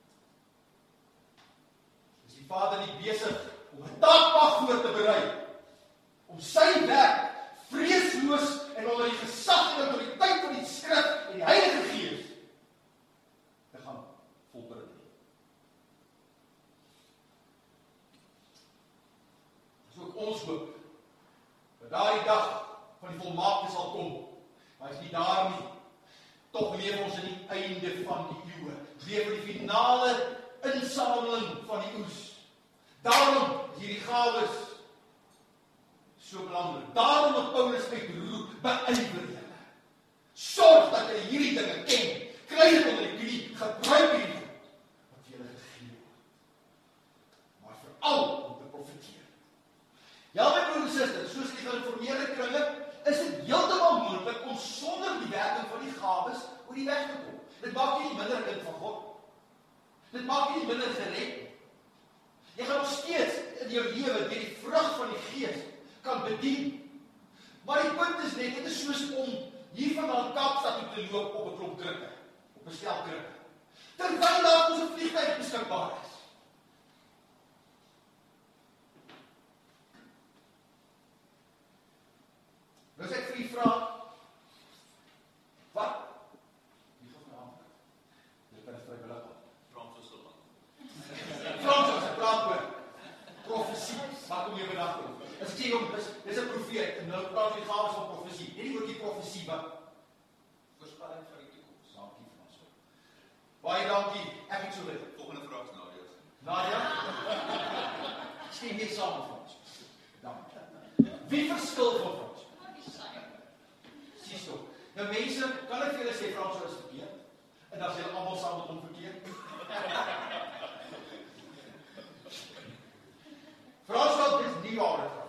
Vader nie besig om 'n taakpag voor te berei, om sy werk vreesloos en onder die gesag en autoriteit van die Skrif en die Heilige Gees te gaan volbring. Dis ook ons hoop, dat daardie dag van die volmaakte sal kom, maar is nie daar nie. Tog leef ons in die einde van die eeue, leef in die finale insameling van die oes. Daarom is hierdie gawes so belangrik. Daarom het Paulus uitroep, beywer julle. Sorg dat julle hierdie dinge ken. Kry dit onder die knie, gebruik hierdie wat julle gegee word. Maar veral om te profeteer. Ja, my broers en susters, soos die geïnformeerde kringe, is dit heeltemal moontlik om sonder die werking van die gawes oor die weg te kom. Dit maak jy nie minder kind van God. Dit maak jy nie minder gered. Jy gaan nog steeds in jou lewe deur die vrug van die Gees kan bedien. Maar die punt is net, dit is soos om hier vandaan Kaapstad toe te loop op 'n klomp krikke, op 'n stel krikke. Terwyl daar ons 'n vliegtuig beskikbaar is. Nou sê ek vir die vraag, wat? Wie gaan my antwoord? Jy kan 'n vrywillig aan. Frans, ek praat oor profesie. Wat kom jy vandag doen? As ek sê hom, dis 'n profeet, en nou praat jy gawes van profesie. Hierdie woordjie profesie wat voorspelling van die toekoms. Dankie Frans. Baie dankie. Ek het so dit. Volgende vraag is Nadia. Nadia? Stem nie saam met ons. Dankie. Wie verskil van ons? Sies toch. Nou mense, kan ek vir julle sê Frans is verkeerd? En dan sê julle almal saam met hom verkeerd? Frans wel, dit is nie waar het.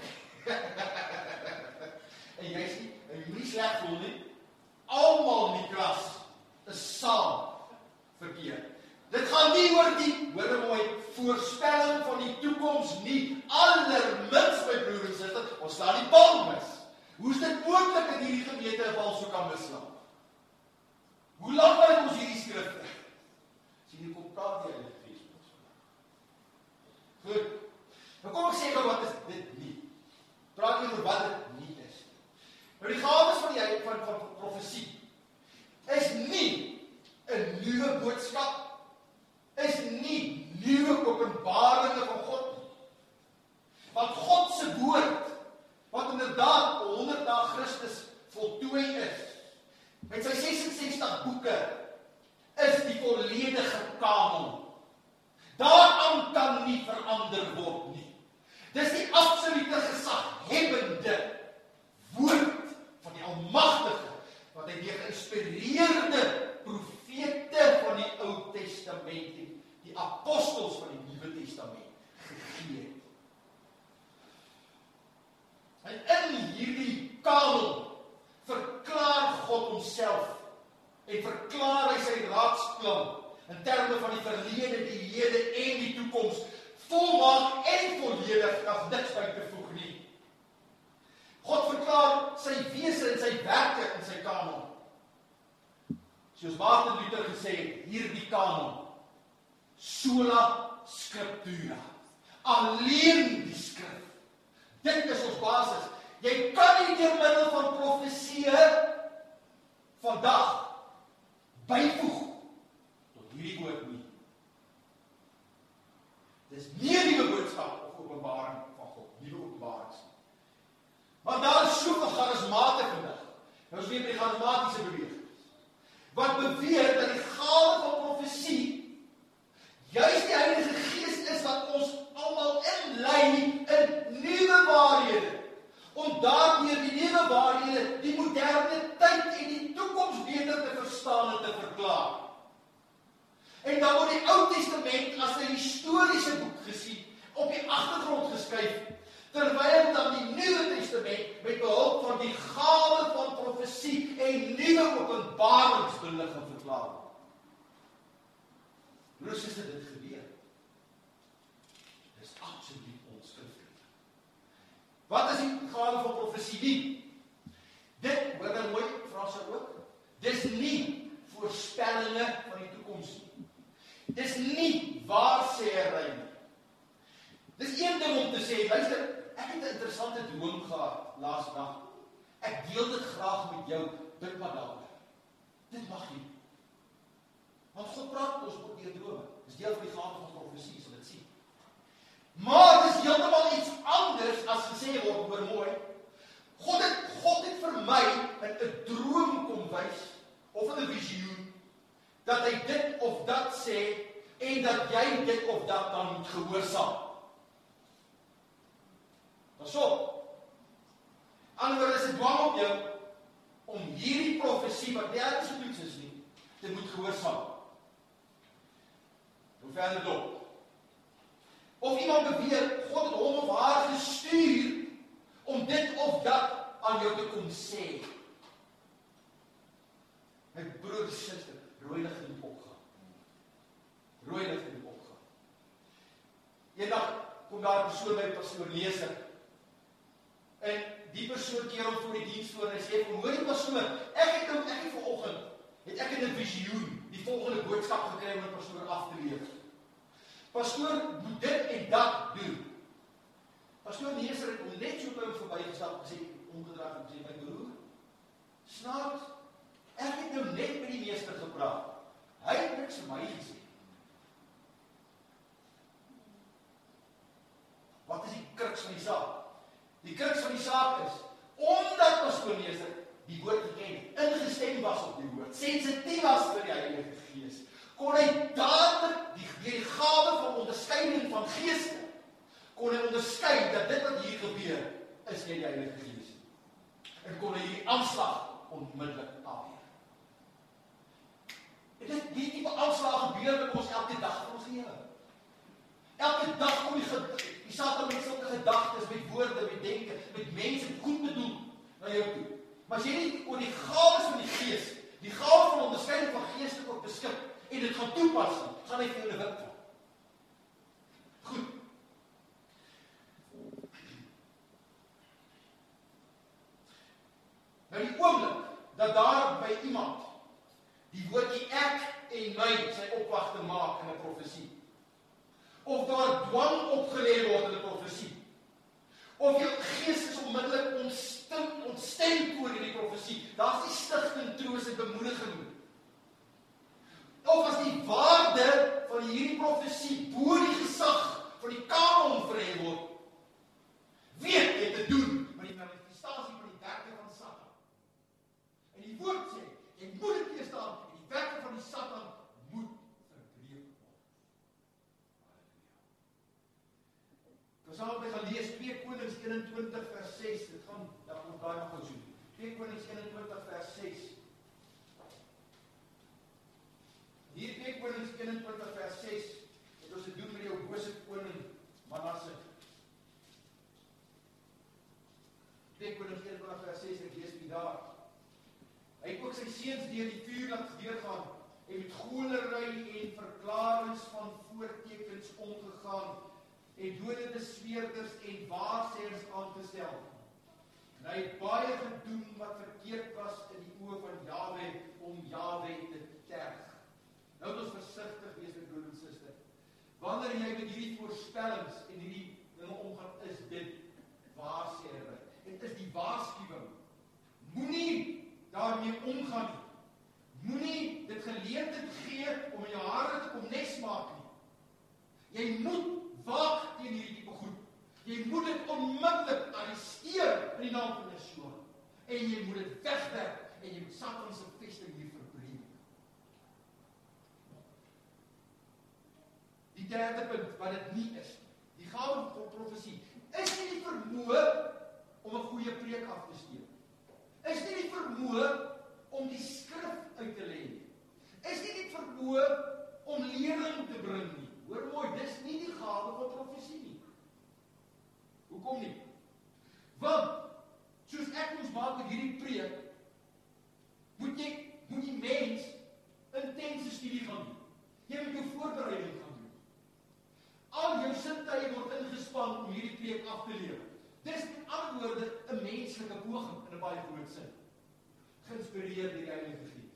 En jy sê, en jy nie sleg voel nie, almal in die klas is saam verkeerd. Dit gaan nie oor die, hoor mooi, voorspelling van die toekoms nie, allerminst my broer en suster, ons slaan die bal mis. Hoe is dit moontlik dat hierdie gemeente 'n bal so kan mislaan? Hoe lang het ons hierdie skrifte? Sien jy kom praat jy in die Gees met ons vandag. Goed. Nou kom ek sê gou wat is dit nie. Praat jy oor wat dit nie is. Nou die gawes van die van profesie is nie 'n nuwe boodskap, is nie nuwe openbaringe van God nie. Want God se woord wat inderdaad 100 na Christus voltooi is, met sy 66 boeke, is die volledige kanon. Daaraan kan nie verander word nie. Dis die absolute gesaghebende woord van die Almagtige, wat hy deur geïnspireerde profete van die Ou Testament en die apostels van die Nuwe Testament gegee het. En in hierdie kanon verklaar God homself en verklaar hy sy raadsplan in terme van die verlede, die hede en die toekoms volmaak en volledig, as niks by te voeg nie. God verklaar sy wese en sy werke in sy kanon. Soos Martin Luther gesê het, hierdie kanon, sola scriptura, alleen die skrif. Dit is ons basis. Jy kan nie deur middel van profesieë vandag byvoeg tot hierdie woord nie. Dis nie 'n nuwe boodskap of openbaring van God, nuwe openbarings. Maar daar is soveel charismate vandag. Nou is weer by die charismatiese beweging. Wat beweer dat die gawe van profesie juist die Heilige Gees is wat ons almal inlei in nuwe waarhede. Om daardeur die nuwe waarhede, die moderne tyd en die toekoms beter te verstaan en te verklaar. En dan word die Ou Testament as 'n historiese boek gesien, op die agtergrond geskryf, terwyl dan die Nuwe Testament met behulp van die gawe van profesie en nuwe openbarings belig en verklaar word. Hoe is dit gebeur? Dis absoluut onskriftelik. Wat is die gawe van profesie nie? Dit, hoor nou mooi, Frans ook, dis nie voorspellinge van die toekoms nie. Dis nie waarsêery nie. Dis een ding om te sê, luister, ek het 'n interessante droom gehad laas nag. Ek deel dit graag met jou, dink maar daaroor. Dit mag nie. Want God praat met ons ook deur drome. Dis deel van die gawe van profesie, sal dit sien. Maar dis heeltemal iets anders as gesê word oor mooi. God het vir my in 'n droom kom wys, of in 'n visioen, dat hy dit of dat sê, en dat jy dit of dat dan moet gehoorsaam. Pas op. Anderwoorde is dit dwang op jou, om hierdie profesie, wat nie ergens getoets is nie, te moet gehoorsaam. Hoe verder dop. Of iemand beweer, God het hom of haar gestuur, om dit of dat aan jou te kom sê. My broer en suster, rooi lig in die opgaan. Rooi lig in die opgaan. Eendag kom daar 'n persoon by die pastoor lees en die persoon keer hom voor die diens voor en hy sê, hoor die pastoor, ek het vanoggend, het ek in 'n visioen die volgende boodskap gekry om die pastoor af te leer. Pastoor moet dit en dat doen. Pastoor Neser het hom net so by hom verbygestap en gesê, omgedraai en gesê, my broer, snaaks, ek het nou net met die meester gepraat. Hy het niks vir my gesê. Wat is die kruks van die saak? Die kruks van die saak is, omdat pastoor Neser die woord geken het, ingestem was op die woord, sensitief was vir die Heilige Gees, kon hy dadelik die gawe van onderskeiding van geeste, kon hy onderskei dat dit wat hier gebeur, is nie die Heilige Gees. En kon hy die aanslag onmiddellik afweer. En die tipe aanslag gebeur met ons elke dag in ons lewe. Elke dag kom die Satan met sulke gedagtes, met woorde, met denke, met mense goed bedoel na jou toe. Maar as jy nie oor die gawes van die Gees, die gawe van onderskeiding van geeste word beskik, en dit gaan toepas, gaan hy vir jou wik val. Goed. Nou die oomblik, dat daar by iemand, die woordjie ek en my, sy opwagting maak in 'n profesie, of daar dwang opgelê word in 'n profesie, of jou gees is onmiddellik ontstem oor die profesie, daar is die stigting, troos en bemoediging. Of as die waarde van hierdie profesie bo die gesag van die kanon verhef word, weet jy te doen met die manifestasie van die werke van Satan. En die woord sê, jy moet dit weerstaan en die werke van die Satan moet verbreek word. Ons sal net gaan lees 2 Konings 21 vers 6. Dit gaan ons daai nog gaan 2 Konings 21 vers 6. Hier 2 Konings 21 vers 6, het ons te doen met jou bose koning Manasse. 2 Konings 21 vers 6, ek lees die daar. Hy het ook sy seuns deur die vuur laat deurgaan, en met goolery en verklarings van voortekens omgegaan, en dodende sweerders en waarsêers aangestel. En hy het baie gedoen wat verkeerd was in die oë van Jahwe, om Jahwe te terg. Nou moet ons versigtig wees met broer en suster. Wanneer jy met hierdie voorspellings en hierdie dinge omgaan, is dit waarsêery. Dit is die waarskuwing. Moenie daarmee omgaan nie. Moenie dit geleentheid gee om in jou hare te kom nes maak nie. Jy moet waak teen hierdie tipe goed. Jy moet dit onmiddellik arresteer in die naam van Yeshua. En jy moet dit wegwerk en jy moet Satan se vesting hier verbreek. Die derde punt wat dit nie is, die gawe van profesie, is nie die vermoë om 'n goeie preek af te steek. Is nie die vermoë om die skrif uit te lê nie. Is nie die vermoë om lering te bring nie. Hoor mooi, dis nie die gawe van profesie nie. Hoekom nie? Want, soos ek ons maak met hierdie preek, moet die mens intense studie gaan doen. Jy moet jou voorbereiding gaan doen. Al jou sintuie word ingespan om hierdie preek af te lewer. Dis met ander woorde 'n menslike poging in 'n baie groot sin. Geïnspireer deur die Heilige Gees.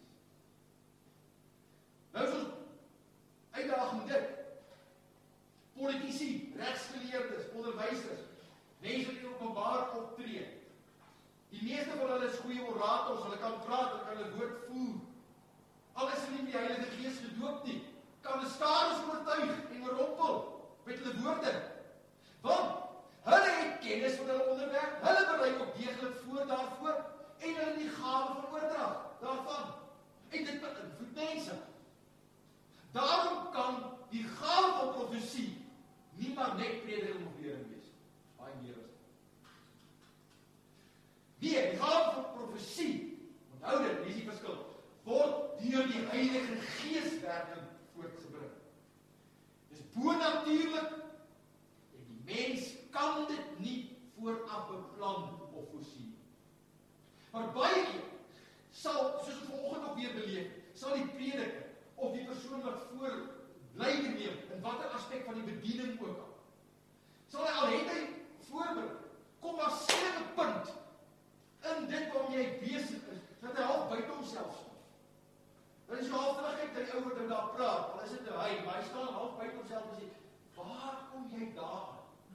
Nou is ons uitdaging dit. Politici, regsgeleerdes, praat ons, hulle kan praat, hulle kan 'n woord voer. Al is hulle nie met die Heilige Gees gedoop nie, kan hulle skares oortuig en rompel met hulle woorde. Want hulle het kennis van hulle onderwerp, hulle berei ook deeglik voor daarvoor en hulle die gawe van oordrag daarvan. En dit beïnvloed mense. Daarom kan die gawe van profesie nie maar net prediking of lering wees. Baie meer as dit. Nee, die gawe van profesie, onthou dit, dis die verskil, word deur die Heilige Gees werking voortgebring. Dis bonatuurlik en die mens kan dit nie vooraf beplan of voorsien. Maar baie keer sal, soos ons vanoggend ook weer beleef, sal die prediker of die persoon wat voor leiding neem, in watter aspek van die bediening ook al, sal hy al het hy voorberei, kom maar 7 punt in dit waarmee hy besig is, dat hy half buite homself staan. Dan is hy half terugkijk dat die ouer nou daar praat, al is dit nou hy, maar hy staan half buite homself en sê, waar kom jy daar?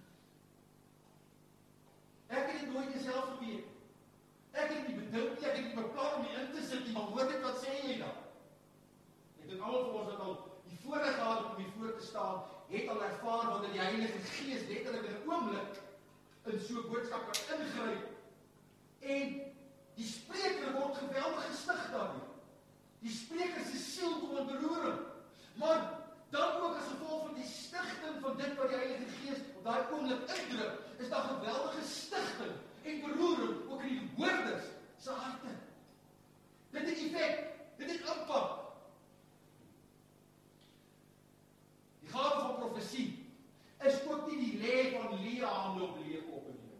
Ek het dit nooit jyself geweet. Ek het nie bedink nie, ek het nie beplan om nie in te sit nie, maar hoor dit, wat sê jy dan? Ek dink almal van ons het al die voorreg gehad om hier voor te staan, het al ervaar wanneer die Heilige Gees letterlik in 'n oomblik in so 'n boodskap kan ingryp. En die spreker word geweldig gestig daarmee. Die spreker se siel kom in beroering. Maar dan ook as gevolg van die stigting van dit wat die Heilige Gees op daai oomblik uitdruk, is daar geweldige stigting en beroering ook in die hoorders se harte. Dit het effek, dit het impak. Die gawe van profesie is ook nie die lê van leë hande op leë koppe nie.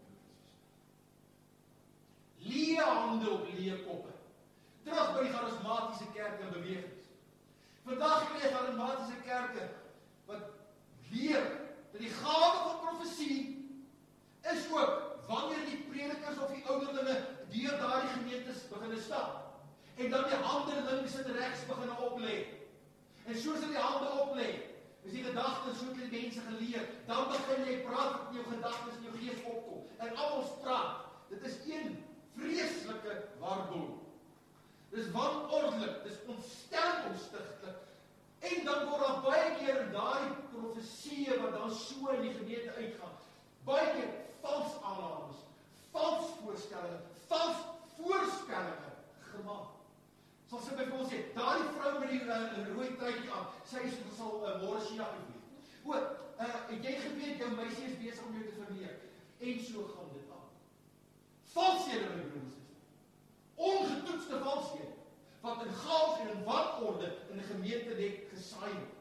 Leë hande op leë koppe. Terug by die charismatiese kerke en bewegings. Vandag kry charismatiese kerke wat leer dat die gawe van profesie is ook wanneer die predikers of die ouderlinge deur daardie gemeentes begin stap en dan die hande links en regs begin oplê. En soos hulle die hande oplê, is die gedagtes so het die mense geleer, dan begin jy praat met jou gedagtes en jou gees opkom. En almal praat. Dit is een vreeslike warboel. Dis wanordelik, dis ontstelstiglik. En dan word daar baie keer in daai profesieë wat dan so in die gemeente uitgaan, baie keer vals aannames, vals voorstellings, vals voorspellinge gemaak. Sal sy byvoorbeeld sê, daardie vrou met die rooi truitjie aan, sy sal môre China uitwees. Het jy geweet jou meisie is besig om jou te verleer? En so gaan dit aan. Valshede, my broers. Ongetoetste valshede, wat in chaos en in wanorde in die gemeente net gesaai word.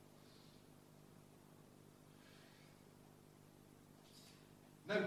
Nou,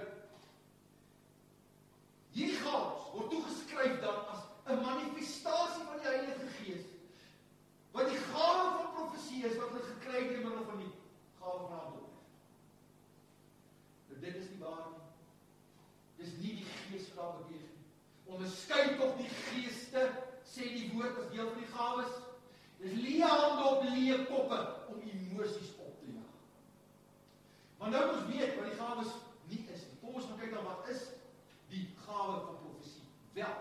hierdie chaos word toegeskryf dan as 'n manifestasie van die Heilige Gees, wat die gawe van profesie is, wat hulle gekry het in middel van die gawe van handel. Nou, dit is nie waar nie. Dis nie die Gees wat daar beweeg nie. Onderskei tog die geeste, sê die woord as deel van die gawes. Dis leë hande op leë koppe om emosies op te jaag. Maar nou ons weet wat die gawes nie is nie. Kom ons gaan kyk dan wat is die gawe van profesie. Wel.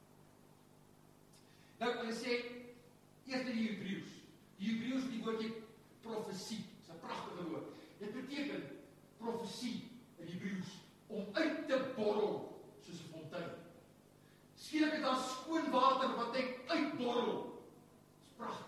Nou hulle sê eers die Hebreëus. Die Hebreëus het die woordjie profesie. Dis 'n pragtige woord. Dit beteken profesie in Hebreëus om uit te borrel soos 'n fontein. Skielik het daar skoon water wat net uitborrel. Dis pragtig.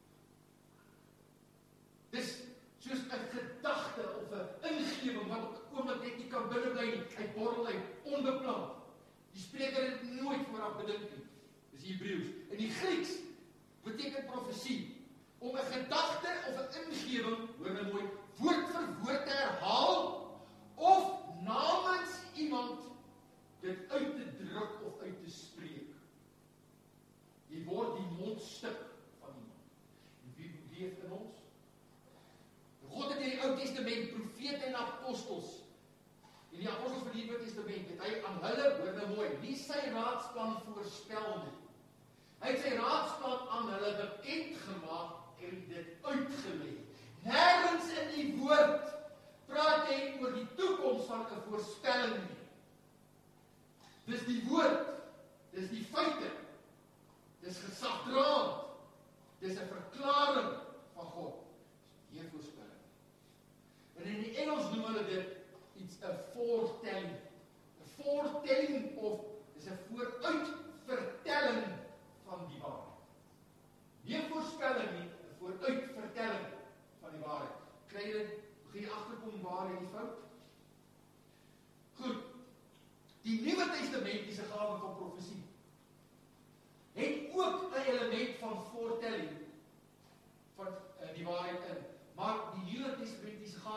Dis soos 'n gedagte of 'n ingewing wat op 'n oomblik net nie kan binne bly nie. Hy borrel uit, onbeplan. Die spreker het nooit vooraf bedink nie. Dis Hebreëus. In die Grieks beteken profesie om 'n gedagte of 'n ingewing, hoor nou mooi, woord vir woord te herhaal of namens iemand dit uit te druk of uit te spreek. Jy word die mondstuk van iemand. En wie leef in ons? God het in die Ou Testament profete en apostels. En die apostels van die Nuwe Testament het hy aan hulle, hoor nou mooi, nie sy raadsplan voorspel nie. Hy het sy raadsplan aan hulle bekend gemaak en dit uitgelê. Nêrens in die woord praat hy oor die toekoms van 'n voorspelling nie. Dis die woord, dis die feite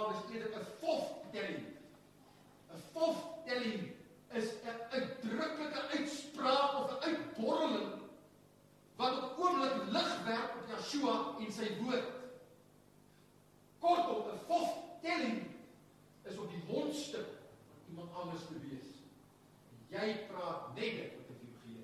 vertaling is eerder 'n foftelling. 'n Foftelling is 'n uitdruklike uitspraak of 'n uitborreling wat op oomblik lig werp op Yeshua en sy woord. Kortom, 'n foftelling is op die mondstuk van iemand anders te wees. Jy praat net dit wat ek jou gee.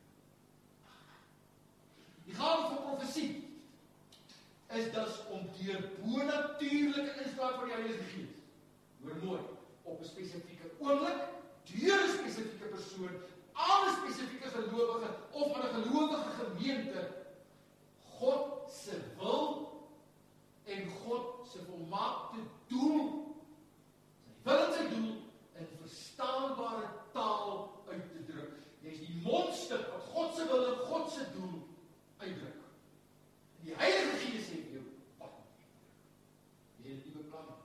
Die gawe van profesie is dus om deur bonatuurlike inspraak van die Heilige Gees, hoor mooi, op 'n spesifieke oomblik, deur 'n spesifieke persoon, aan 'n spesifieke gelowige of aan 'n gelowige gemeente, God se wil en God se volmaakte doel, sy wil en sy doel, in verstaanbare taal uit te druk. Jy is die mondstuk wat God se wil en God se doel uitdruk. Die Heilige Gees sê vir jou, wat moet jy het nie beplan nie.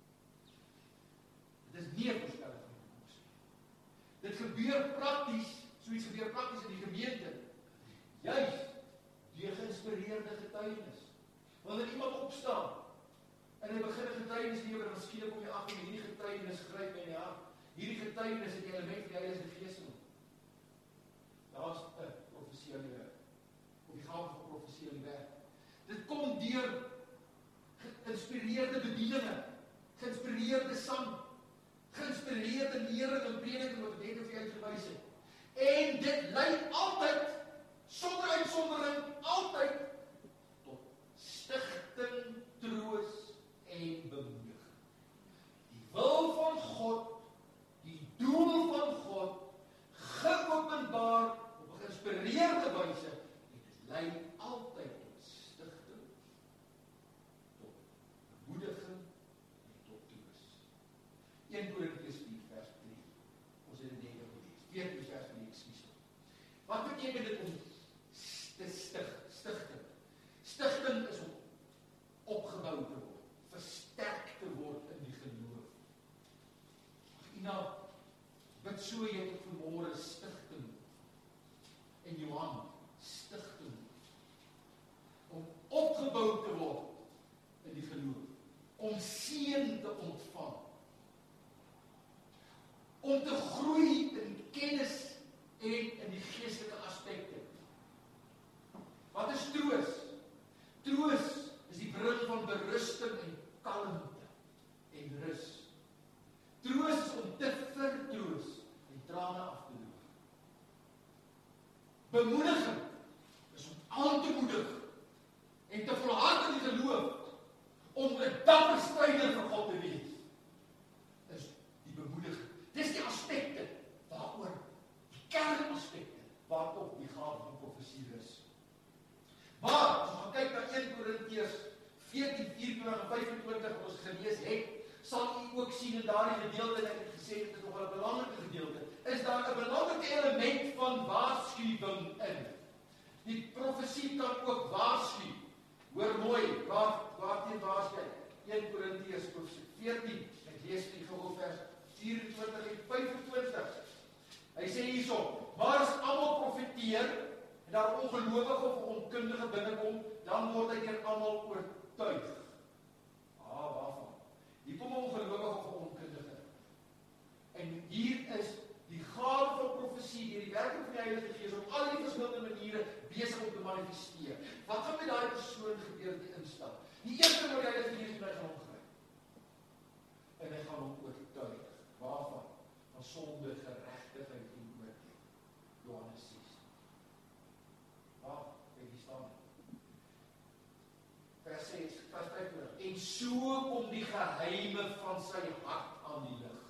Dit is nie 'n voorspelling van die toekoms nie. Dit gebeur prakties, soos gebeur prakties in die gemeente, juis deur geïnspireerde getuienis. Wanneer iemand opstaan en hy begin 'n getuienis lewer, dan skielik kom jy agter hierdie getuienis gryp my in die hart. Hierdie getuienis het die element van die Heilige Gees in. Daar's 'n profesie aan die werk. Of die gawe van profesie aan die werk. Dit kom deur geïnspireerde bedieninge, geïnspireerde sang, geïnspireerde lering en prediking wat ek net vir jou uitgewys het. En dit lei altyd, sonder uitsondering, altyd tot stigting, troos en bemoediging. Die wil van God, die doel van God, geopenbaar op 'n geïnspireerde wyse, en dit lei altyd tot stigting, tot bemoediging en tot troos. 1 Korintiërs 4 vers 3. Ons het dit net gelees. 14 vers 3, ekskuus. Wat beteken dit om te stigting? Stigting is om opgebou te word, versterk te word in die geloof. Ina, bid so jy het vanmôre stigting in jou hand, stigting, om opgebou te word in die geloof, om seën te ontvang, om te groei in kennis en in die geestelike aspekte. Wat is troos? Troos is die bring van berusting en kalmte en rus. Troos is om te vertroos en trane af te droog. Bemoediging is om aan te moedig en te volhard in die geloof, om 'n dapper stryder vir God te wees. Is die bemoediging. Dis die aspekte waaroor, die kernaspekte waarop die gawe van profesie is. Maar as ons gaan kyk na 1 Korintiërs 14:24-25 wat ons gelees het, sal u ook sien in daardie gedeelte, en ek het gesê dit is nogal 'n belangrike gedeelte, is daar 'n belangrike element van waarskuwing in. Die profesie kan ook waarsku. Hoor mooi, waarteen waarsku? 1 Korintiërs 14, ek lees die gou vers 24 en 25. Hy sê hierso, maar as almal profeteer, en daar ongelowige of onkundige binnekom, dan word hy deur almal oortuig. Waarvan? Hier kom 'n ongelowige of 'n onkundige. En hier is die gawe van profesie deur die werking van die Heilige Gees op al die verskillende maniere besig om te manifesteer. Wat gaan met daai persoon gebeur die instap? Die eerste wat die Heilige Gees my gaan omgryp. En hy gaan hom oortuig. Waarvan? Van sonde, geregtigheid en oordeel. Johannes 6. Waar? Kyk hier staan. Vers 6, vers 5. En so kom die geheime van sy hart aan die lig.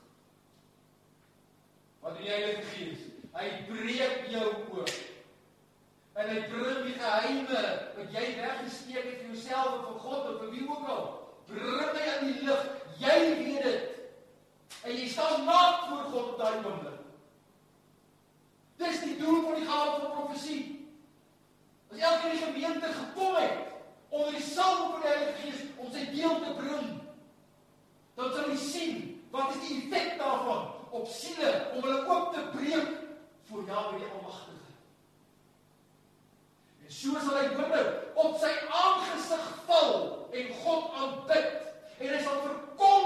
Wat doen die Heilige Gees? Hy breek jou oop. En hy bring die geheime wat jy weggesteek het vir jouself en vir God en vir wie ook al. Bring hy aan die lig. Jy weet dit. En jy staan naak voor God op daai oomblik. Dis die doel van die gawe van profesie. As elke in die gemeente gekom het onder die salwing van die Heilige Gees om sy deel te bring, dan sal jy sien wat is die effek daarvan op siele om hulle oop te breek voor Jahwe die Almagtige. En so sal hy binne op sy aangesig val en God aanbid en hy sal verkondig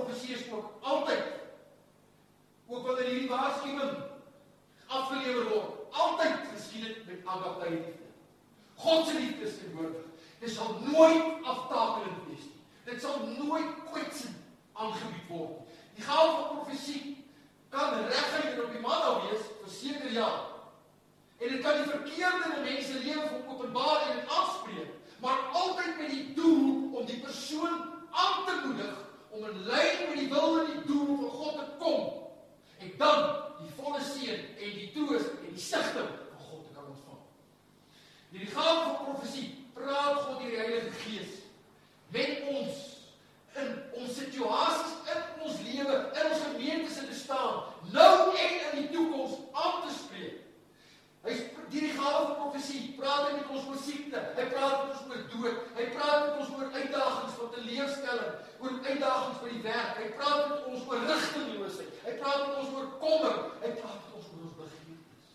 profesie is ook altyd, ook wanneer hierdie waarskuwing afgelewer word, altyd geskied het met agape liefde. God se liefde is teenwoordig. Dit sal nooit aftakelend wees nie. Dit sal nooit kwetsend aangebied word nie. Die gawe van profesie kan reguit en op die man wees, verseker ja. En dit kan die verkeerde in mense lewe van openbaar en aanspreek, maar altyd met die doel om die persoon aan te moedig om in lyn met die wil en die doel van God te kom. En dan die volle seën en die troos en die sigting van God te kan ontvang. Deur die gawe van profesie praat God deur die Heilige Gees met ons in ons situasies, in ons lewe, in ons gemeente se bestaan, nou en in die toekoms aan te spreek. Hy deur die gawe van profesie praat hy met ons oor siekte, hy praat met ons oor dood, hy praat met ons oor uitdagings van teleurstelling, oor uitdagings by die werk, hy praat met ons oor rigtingloosheid, hy praat met ons oor kommer, hy praat met ons oor ons begeertes.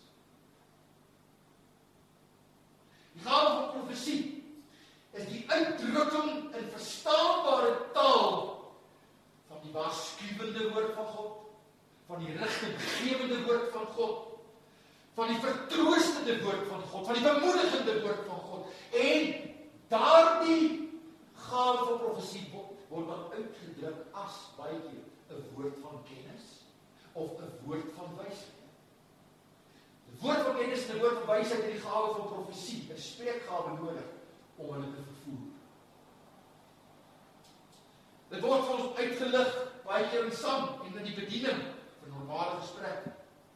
Die gawe van profesie is die uitdrukking in verstaanbare taal van die waarskuwende woord van God, van die rigtinggewende woord van God, van die vertroostende woord van God, van die bemoedigende woord van God. En daardie gawe van profesie word dan uitgedruk as baie keer 'n woord van kennis of 'n woord van wysheid. 'n Woord van kennis en 'n woord van wysheid in die gawe van profesie, 'n spreekgawe nodig om hulle te vervoer. Dit word vir ons uitgelig baie keer in sang en in die bediening vir normale gesprekke.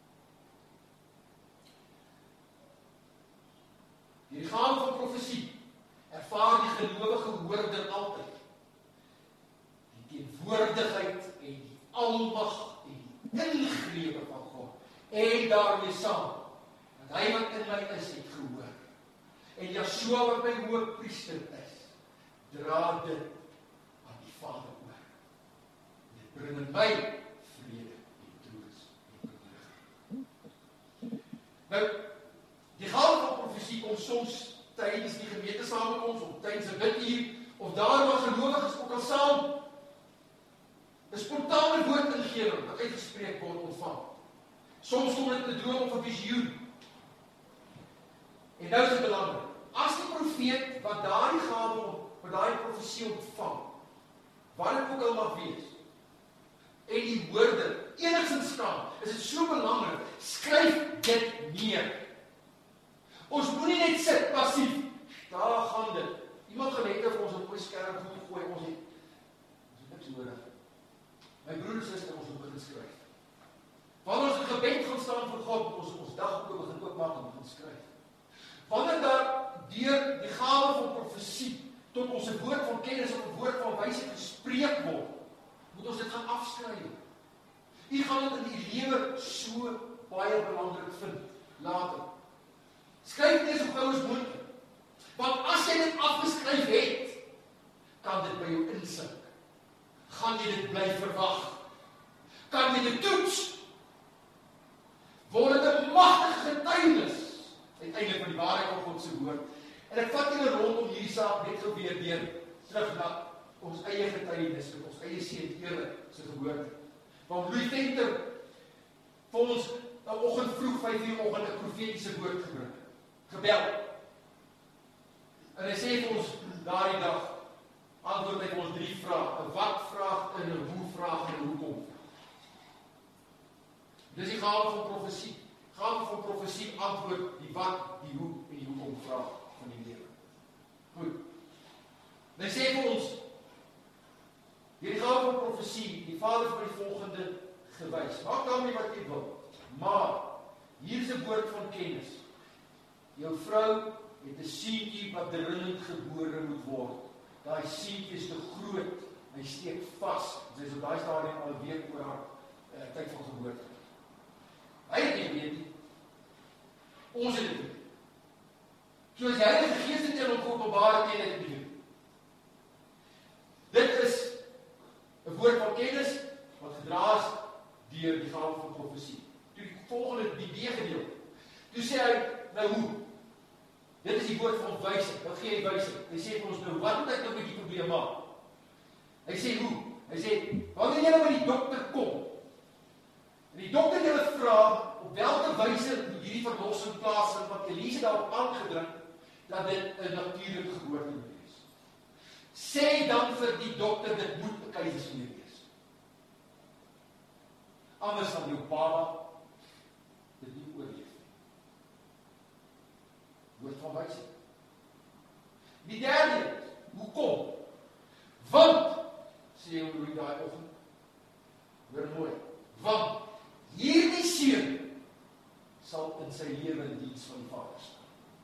Die gawe van profesie ervaar die gelowige hoorder altyd die teenwoordigheid en die almag en die ingrepe van God. En daarmee saam, dat hy wat in my is, het gehoor. En Yeshua wat my hoëpriester is, dra dit aan die Vader oor. Dit bring in my vrede en troos en bemoediging. Nou, die gawe van profesie kom soms tydens die gemeente samekoms, of tydens 'n biduur, of daar waar gelowiges ook al saam 'n spontane woordingewing wat uitgespreek word ontvang. Soms kom dit in 'n droom of 'n visioen. En nou is dit belangrik. As die profeet wat daardie gawe, wat daardie profesie ontvang, wat dit ook al mag wees, en die woorde enigstens kan, is dit so belangrik, skryf dit neer. Ons moenie net sit passief. Daar gaan dit. Iemand gaan net vir ons op 'n skerm goed gooi, ons het niks nodig. My broer en suster, ons moet begin skryf. Wanneer ons in gebed gaan staan vir God, ons dagboeke begin oopmaak en begin skryf. Wanneer daar deur die gawe van profesie tot ons 'n woord van kennis of 'n woord van wysheid gespreek word, moet ons dit gaan afskryf. U gaan dit in die lewe so baie belangrik vind later. Skryf dit so gou as moontlik. Want as jy dit afgeskryf het, kan dit by jou insink. Gaan jy dit bly verwag? Kan jy dit toets? Word dit 'n magtige getuienis uiteindelik van die waarheid van God se woord. En ek vat julle rondom hierdie saak net gou weer deur terug na ons eie getuienis met ons eie seun Eerlik se geboorte. Want Louis Venter vir ons 'n oggend vroeg 5:00 oggend 'n profetiese woord gebel. En hy sê vir ons daardie dag antwoord hy vir ons 3 vrae, 'n wat vraag en 'n hoe vraag en 'n hoekom. Dis die gawe van profesie. Gawe van profesie antwoord die wat, die hoe en die hoekom vraag van die lewe. Goed. Hy sê vir ons die gawe van profesie, die Vader vir die volgende gewys. Maak daarmee wat jy wil. Maar hier is 'n woord van kennis. Jou vrou het 'n seentjie wat dringend gebore moet word. Daai seentjie is te groot. Hy steek vas. Sy is op daai stadium al 'n week oor haar tyd van geboorte. Hy het nie weet nie. Ons het dit nie. So as die Heilige Gees dit in hom geopenbaar het, het dit nie. Dit is 'n woord van kennis wat gedra is deur die gawe van profesie. Toe die volgende die B-gedeelte. Toe sê hy, nou hoe? Dit is die woord van wysheid. Wat gee hy wysheid? Hy sê vir ons nou, wat moet ek nou met die probleem maak? Hy sê hoe? Hy sê, wanneer wanneer jy by die dokter kom, en die dokter julle vra, op welke wyse hierdie verlossing plaasvind, want Elise daarop aangedring, dat dit 'n natuurlike geboorte moet wees. Sê dan vir die dokter, dit moet 'n keisersnee wees. Anders sal jou baba dit nie oorleef nie. Woord van wysheid. Die derde is, hoekom? Want, sê Louis daai oggend, hoor mooi, want hierdie seun sal in sy lewe in diens van die Vader staan.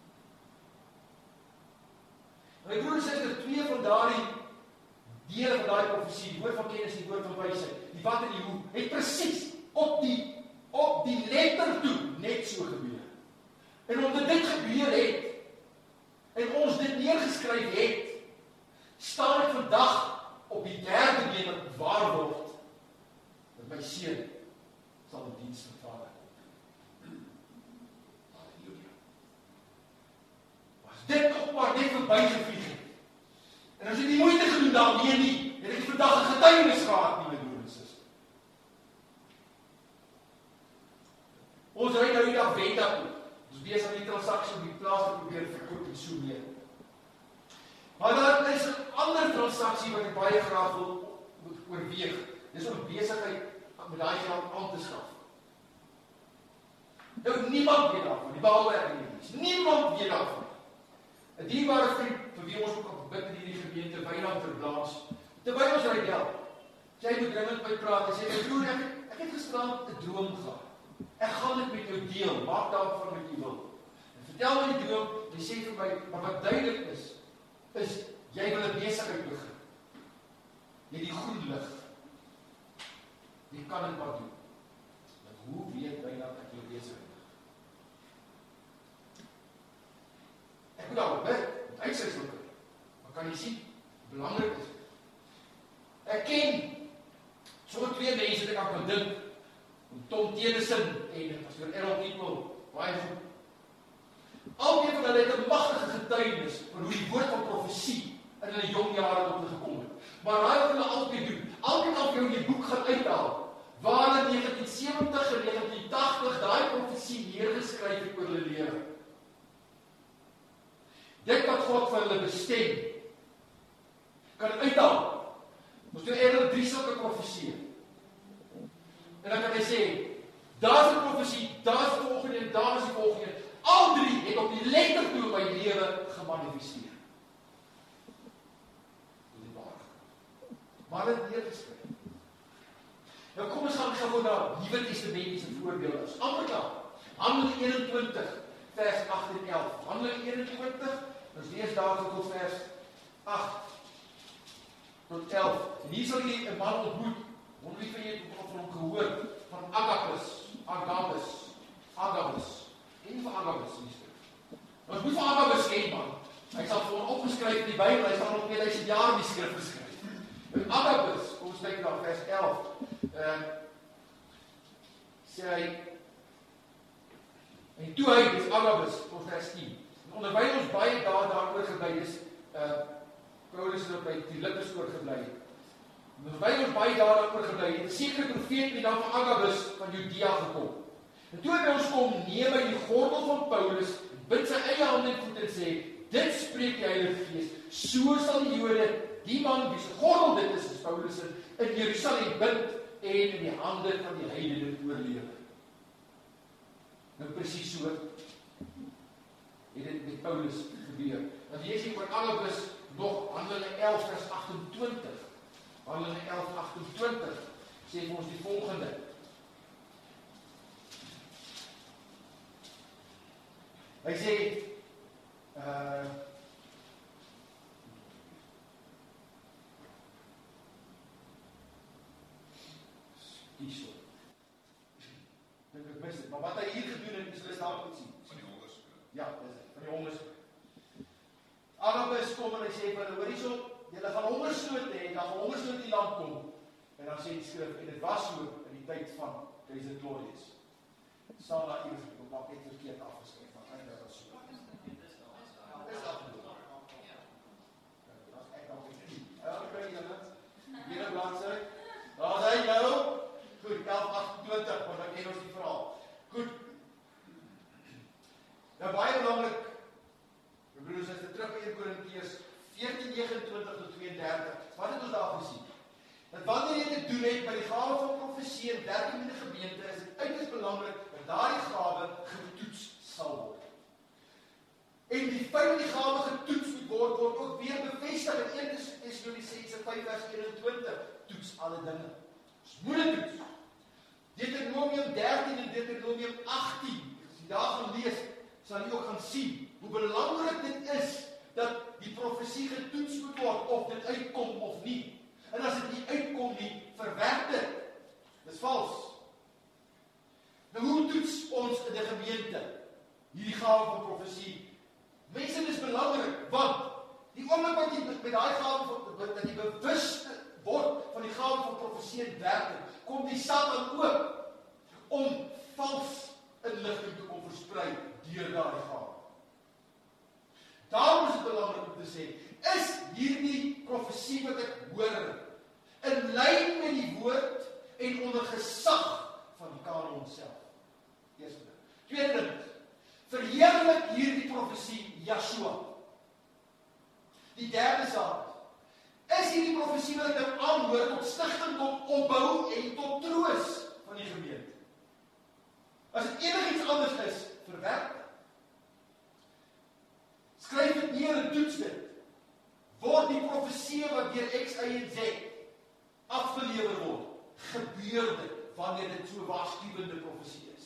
En my broers en susters, twee van daardie dele van daai profesie, die woord van kennis en die woord van wysheid, die wat en die hoe, het presies op die letter toe net so gebeur. En omdat dit gebeur het, en ons dit neergeskryf het, staan ek vandag op die derde been wat waar word, dat my seun sal in diens van Vader kom. Halleluja. Was dit nog maar net verby gevlieg het, en as jy die moeite gedoen daarmee nie, het ek vandag 'n getuienis gehad nie, my broer en suster. Ons ry nou hier af Wenda toe. Ons besig aan die transaksie op die plaas te probeer verkoop en so meer. Maar daar is 'n ander transaksie wat ek baie graag wil oorweeg. Dis om besigheid met daai geld aan te skaf. Nou niemand weet daarvan, nie behalwe ek nie. Niemand weet daarvan. 'n Dierbare vriend vir wie ons ook op bid in hierdie gemeente Wynand Verblaas. Terwyl ons ry geld. Sy moet dringend met my praat en sê, my broer, ek het gisterand 'n droom gehad. Ek gaan dit met jou deel, maak daarvan wat jy wil. En vertel my die droom, en sê vir my, maar wat duidelik is, jy wil 'n besigheid begin. Jy die groen lig. Jy kan dit maar doen. Maar hoe weet jy dat ek jou besigheid lig? Ek moet daarop bid, met uitsluitsel. Maar kan jy sien, belangrik is. Ek ken so twee mense wat ek aan kan dink. Tom Tennyson en Pastor Errol Equal, baie goed. Albei van hulle het 'n magtige getuienis van hoe die woord van profesie in hulle jong jare tot hulle gekom het. Maar raai wat hulle altyd doen? Altyd as jy die boek gaan uithaal, waar hulle 1970 en 1980 daai profesie neergeskryf het oor hulle lewe. Dit wat God vir hulle bestem, kan uithaal. Ons doen eerder 3 sulke profesieë. En dan kan hy sê, daar is 'n profesie, daar is die volgende en daar is die volgende. Al 3 het op die letter toe in my lewe gemanifesteer. Dit is waar. Maar dit neergeskryf. Nou kom ons gaan gou na Nuwe Testamentiese voorbeelde. Ons amper klaar. Handelinge 21 vers 8 en 11. Handelinge 21, ons lees daar tot vers 8 tot 11. En hier sal jy 'n man ontmoet. Wonder wie van julle het van hom gehoor, van Agabus. Ken jy van Agabus in die skrif? Ons moet van Agabus ken, man. Hy sal vir ons opgeskryf in die Bybel, hy sal nog 2000 jaar in die skrif geskryf. En Agabus, kom ons kyk na vers 11. Sê hy, en toe hy, dis Agabus, ons vers 10. En onderwyl ons baie daaroor gebly is, Paulus het by Philippus oorgebly. Terwyl ons baie daaroor gebly het, 'n sekere profeet met die naam van Agabus van Judea gekom. En toe hy by ons kom, neem hy die gordel van Paulus, bind sy eie hande en voete en sê, dit spreek die Heilige Gees, so sal die Jode, die man wie se gordel dit is Paulus in Jerusalem bind en in die hande van die heidene oorlewe. Nou presies so het dit met Paulus gebeur. Dan lees jy oor Agabus nog Handelinge 11 vers 28. Handelinge 11:28 sê vir ons die volgende. Hy sê hierso. Dink ek mis dit, maar wat hy hier gedoen het, is hulle daar moet sien. Van die hongers. Ja, dis dit, van die hongers. Agabus kom en hy sê vir hulle, hoor hierso, julle gaan hongersnood hê, dan gaan hongersnood in die land kom. En dan sê die skrif, en dit was so in die tyd van Keiser Claudius. Sal daar iewers op wat net verkeerd afgeskryf, want eintlik was so. Dis dat. Ek dan ek. Elke keer julle, weer 'n bladsy. Daar hy. doen het met die gawe van profesie en werking in die gemeente, is dit uiters belangrik dat daardie gawe getoets sal word. En die feit dat die gawe getoets moet word, word ook weer bevestig in 1 Tessalonisense 5 vers 21. Toets alle dinge. Ons moet dit toets. Deuteronomium 13 en Deuteronomium 18. As jy daar gaan lees, sal jy ook gaan sien hoe belangrik dit is dat die profesie getoets moet word of dit uitkom of nie. En as dit nie uitkom nie, verwerp dit. Dis vals. Nou hoe toets ons in die gemeente hierdie gawe van profesie? Mense, dis belangrik, want die oomblik wat jy met daai gawe dat jy bewus word van die gawe van profesie en werking, kom die Satan ook om vals inligting te kom versprei deur daai gawe. Daarom is dit belangrik om te sê, is hierdie profesie wat ek hoor in lyn met die woord en onder gesag van die kanon self? Eerste ding. Tweede ding, verheerlik hierdie profesie Yeshua. Die derde saak, is hierdie profesie wat ek nou aanhoor tot stigting, tot opbou en tot troos van die gemeente? As dit enigiets anders is, verwerp. Skryf dit neer en toets dit. Word die profesie wat deur X, Y en Z afgelewer word, gebeur dit wanneer dit so waarskuwende profesie is.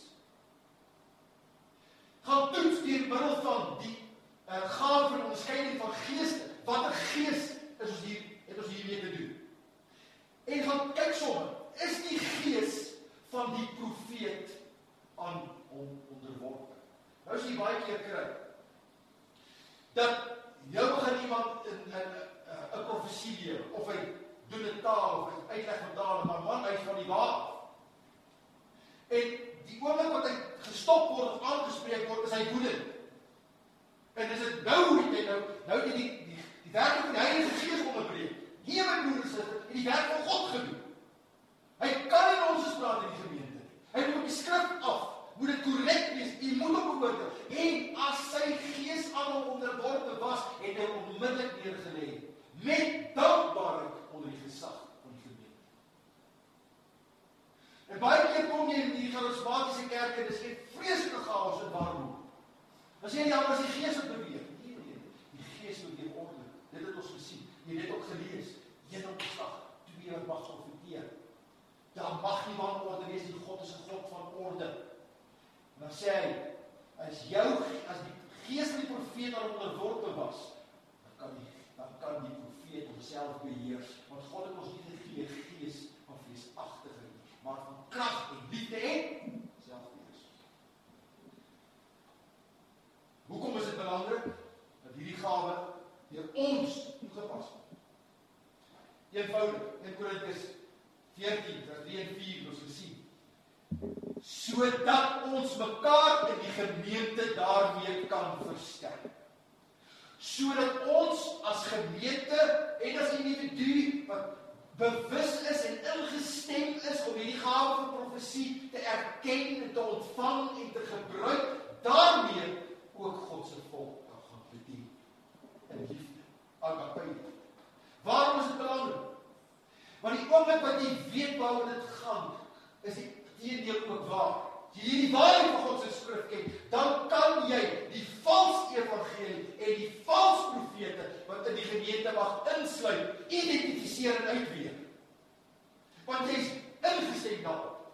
Gaan toets deur middel van die gawe van onderskeiding van geeste. Watter gees is ons hier, het ons hiermee te doen? En gaan kyk sommer, is die gees van die profeet aan hom onderworpe? Nou as jy baie keer kry, dat jou begin iemand in 'n profesie leer, of hy doen 'n taal, of hy uitleg van taal, maar man, hy is van die waar. En die oomblik wat hy gestop word of aangespreek word, is hy woedend. En is dit nou het hy nou die werk van die Heilige Gees onderbreek. Nie my broers en die werk van God gedoen. Hy kan nie ons praat in die gemeente nie. Hy moet op die skrif af, moet dit korrek wees, hy moet op behoorde. En as sy gees aan hom onderworpe was, het hy onmiddellik neergelê, met dankbaarheid onder die gesag van die gemeente. En baie keer kom jy in die charismatiese kerke, dis net vreeslike chaos en warmoed. Dan sê jy, ja, maar as die gees het beweeg. Nee, die gees moet weer ordelik. Dit het ons gesien. Jy het ook gelees. 1 opslag, 2 wat mag profeteer. Daar mag nie wanorde wees, die God is 'n God van orde. En dan sê hy, as die gees van die profeet aan onderworpe was, dan kan die profeet homself beheers. Want God het ons nie gegee gees van vreesagtigheid nie, maar van krag en liefde en selfbeheersing. Hoekom is dit belangrik dat hierdie gawe deur ons toegepas word? Eenvoudig, 1 Korintiërs 14 vers 3 en 4 ons gesien. Sodat ons mekaar in die gemeente daarmee kan versterk. Sodat ons as gemeente en as individu wat bewus is en ingestem is om hierdie gawe van profesie te erken en te ontvang en te gebruik, daarmee ook God se volk kan gaan bedien. In liefde, agape. Waarom is dit belangrik? Want die oomblik wat jy weet waaroor dit gaan, is die teendeel ook waar. As jy die waarheid van God se skrif ken, dan kan jy die vals evangelie en die vals profete wat in die gemeente mag insluit, identifiseer en uitweer. Want jy is ingestem daarop.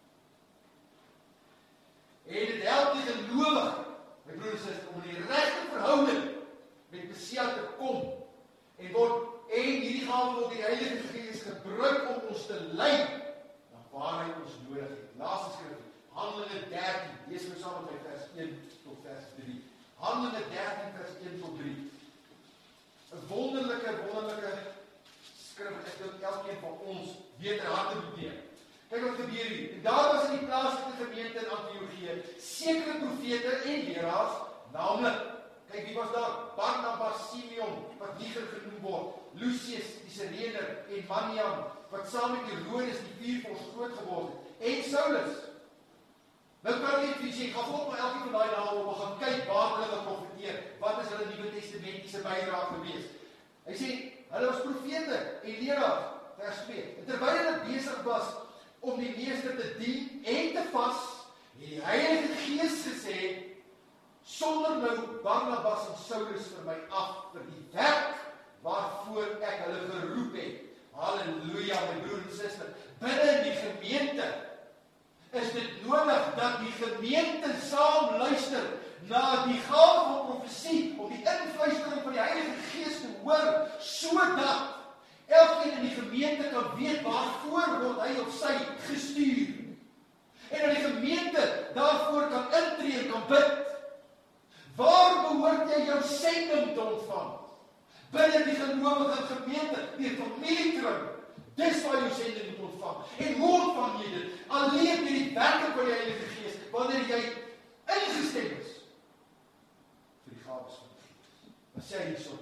En dit help die gelowige, my broers en susters, om in die regte verhouding met Messia te kom en hierdie gawe word die Heilige Gees gebruik om ons te lei na waar hy ons nodig het. Laaste skrif, Handelinge 13, lees my saam met my vers 1 tot vers 3. Handelinge 13 vers 1 tot 3. 'n wonderlike skrif, ek dink elkeen van ons weet en harte beweeg. Kyk wat gebeur hier. En daar was in die plaaslike gemeente in Antiochië sekere profete en leraars, naamlik, kyk wie was daar? Barnabas, Simeon, wat Niger genoem word, Lucius, die Sirener, en Manaen, wat saam met Herodes die viervors groot geword het, en Saulus. Nou kan ek net sê, gaan volg maar elke van daai name op, gaan kyk waar hulle geprofeteer, wat is hulle Nuwe Testamentiese bydrae gewees. Hy sê, hulle was profete en leraars, vers 2. En terwyl hulle besig was om die meester te dien en te vas, het die Heilige Gees gesê, sonder nou Barnabas en Saulus vir my af vir die werk waarvoor ek hulle geroep het. Halleluja, my broer en suster. Binne in die gemeente is dit nodig dat die gemeente saam luister na die gawe van profesie, om die influistering van die Heilige Gees te hoor, sodat elkeen in die gemeente kan weet waarvoor word hy of sy gestuur. En dat die gemeente daarvoor kan intree en kan bid. Waar behoort jy jou sending te ontvang? Binne die gelowige gemeente, die familiekring. Dis waar jou sending moet ontvang. En hoe ontvang jy dit? Alleen deur die werking van die Heilige Gees, wanneer jy ingestem is vir die gawes van die Gees. Wat sê hy hierso?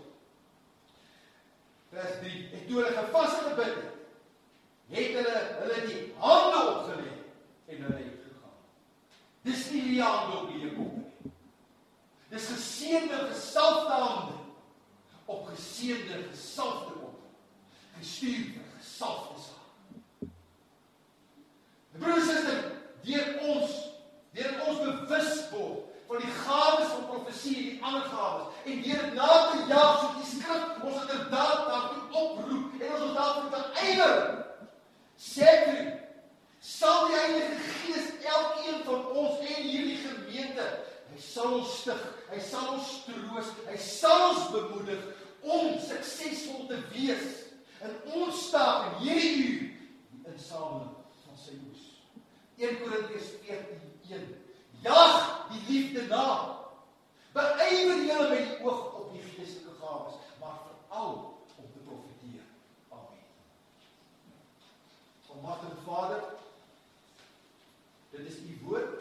Vers 3. En toe hulle gevas en gebid het hulle die hande opgelê en hulle het gegaan. Dis nie die hande op die kop nie. Dis geseënde, gesalfde hande op geseënde, gesalfde kop. Gestuur vir gesalfde saak. Broers en susters, deur ons bewus word van die gawes van profesie en die ander gawes, en deur dit na te jaag, soos die skrif ons inderdaad daartoe oproep, en ons daarvoor te ywer, sê vir, sal die Heilige Gees elkeen van ons en hierdie gemeente, hy sal ons stig, hy sal ons troos, hy sal ons bemoedig om suksesvol te wees in ons taak in hierdie uur, die insameling van sy oes. 1 Korintiërs 14:1. Jag die liefde na. Beywer julle met die oog op die geestelike gawes, maar veral om te profeteer. Amen. Almagtige Vader, dit is u woord.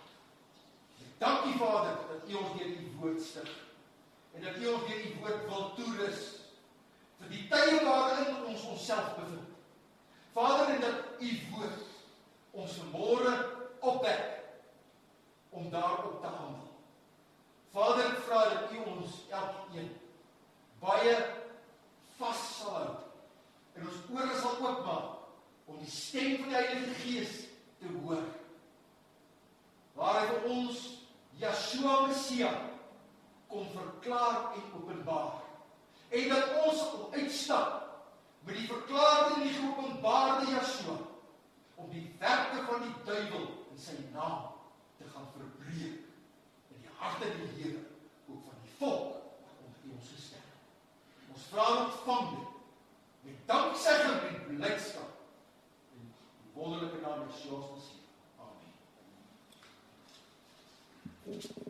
Ek dank u Vader dat u ons deur u woord stig en dat u ons deur u woord wil toerus vir die tye waarin ons onsself bevind. Vader, en dat u woord ons vanmôre opwek om daarop te handel. Vader, ek vra dat u ons elkeen baie vas sal hou en ons ore sal oopmaak om die stem van die Heilige Gees te hoor. Waar hy vir ons Yeshua Messia kom verklaar en openbaar. En dat ons uitstap met die verklaarde en die geopenbaarde Yeshua om die werke van die duiwel in sy naam te gaan verbreek in die harte en die lewe, ook van die volk wat onder ons gestel het. Ons vra en ontvang dit met danksegging en blydskap in die wonderlike naam Yeshua Messia. Amen.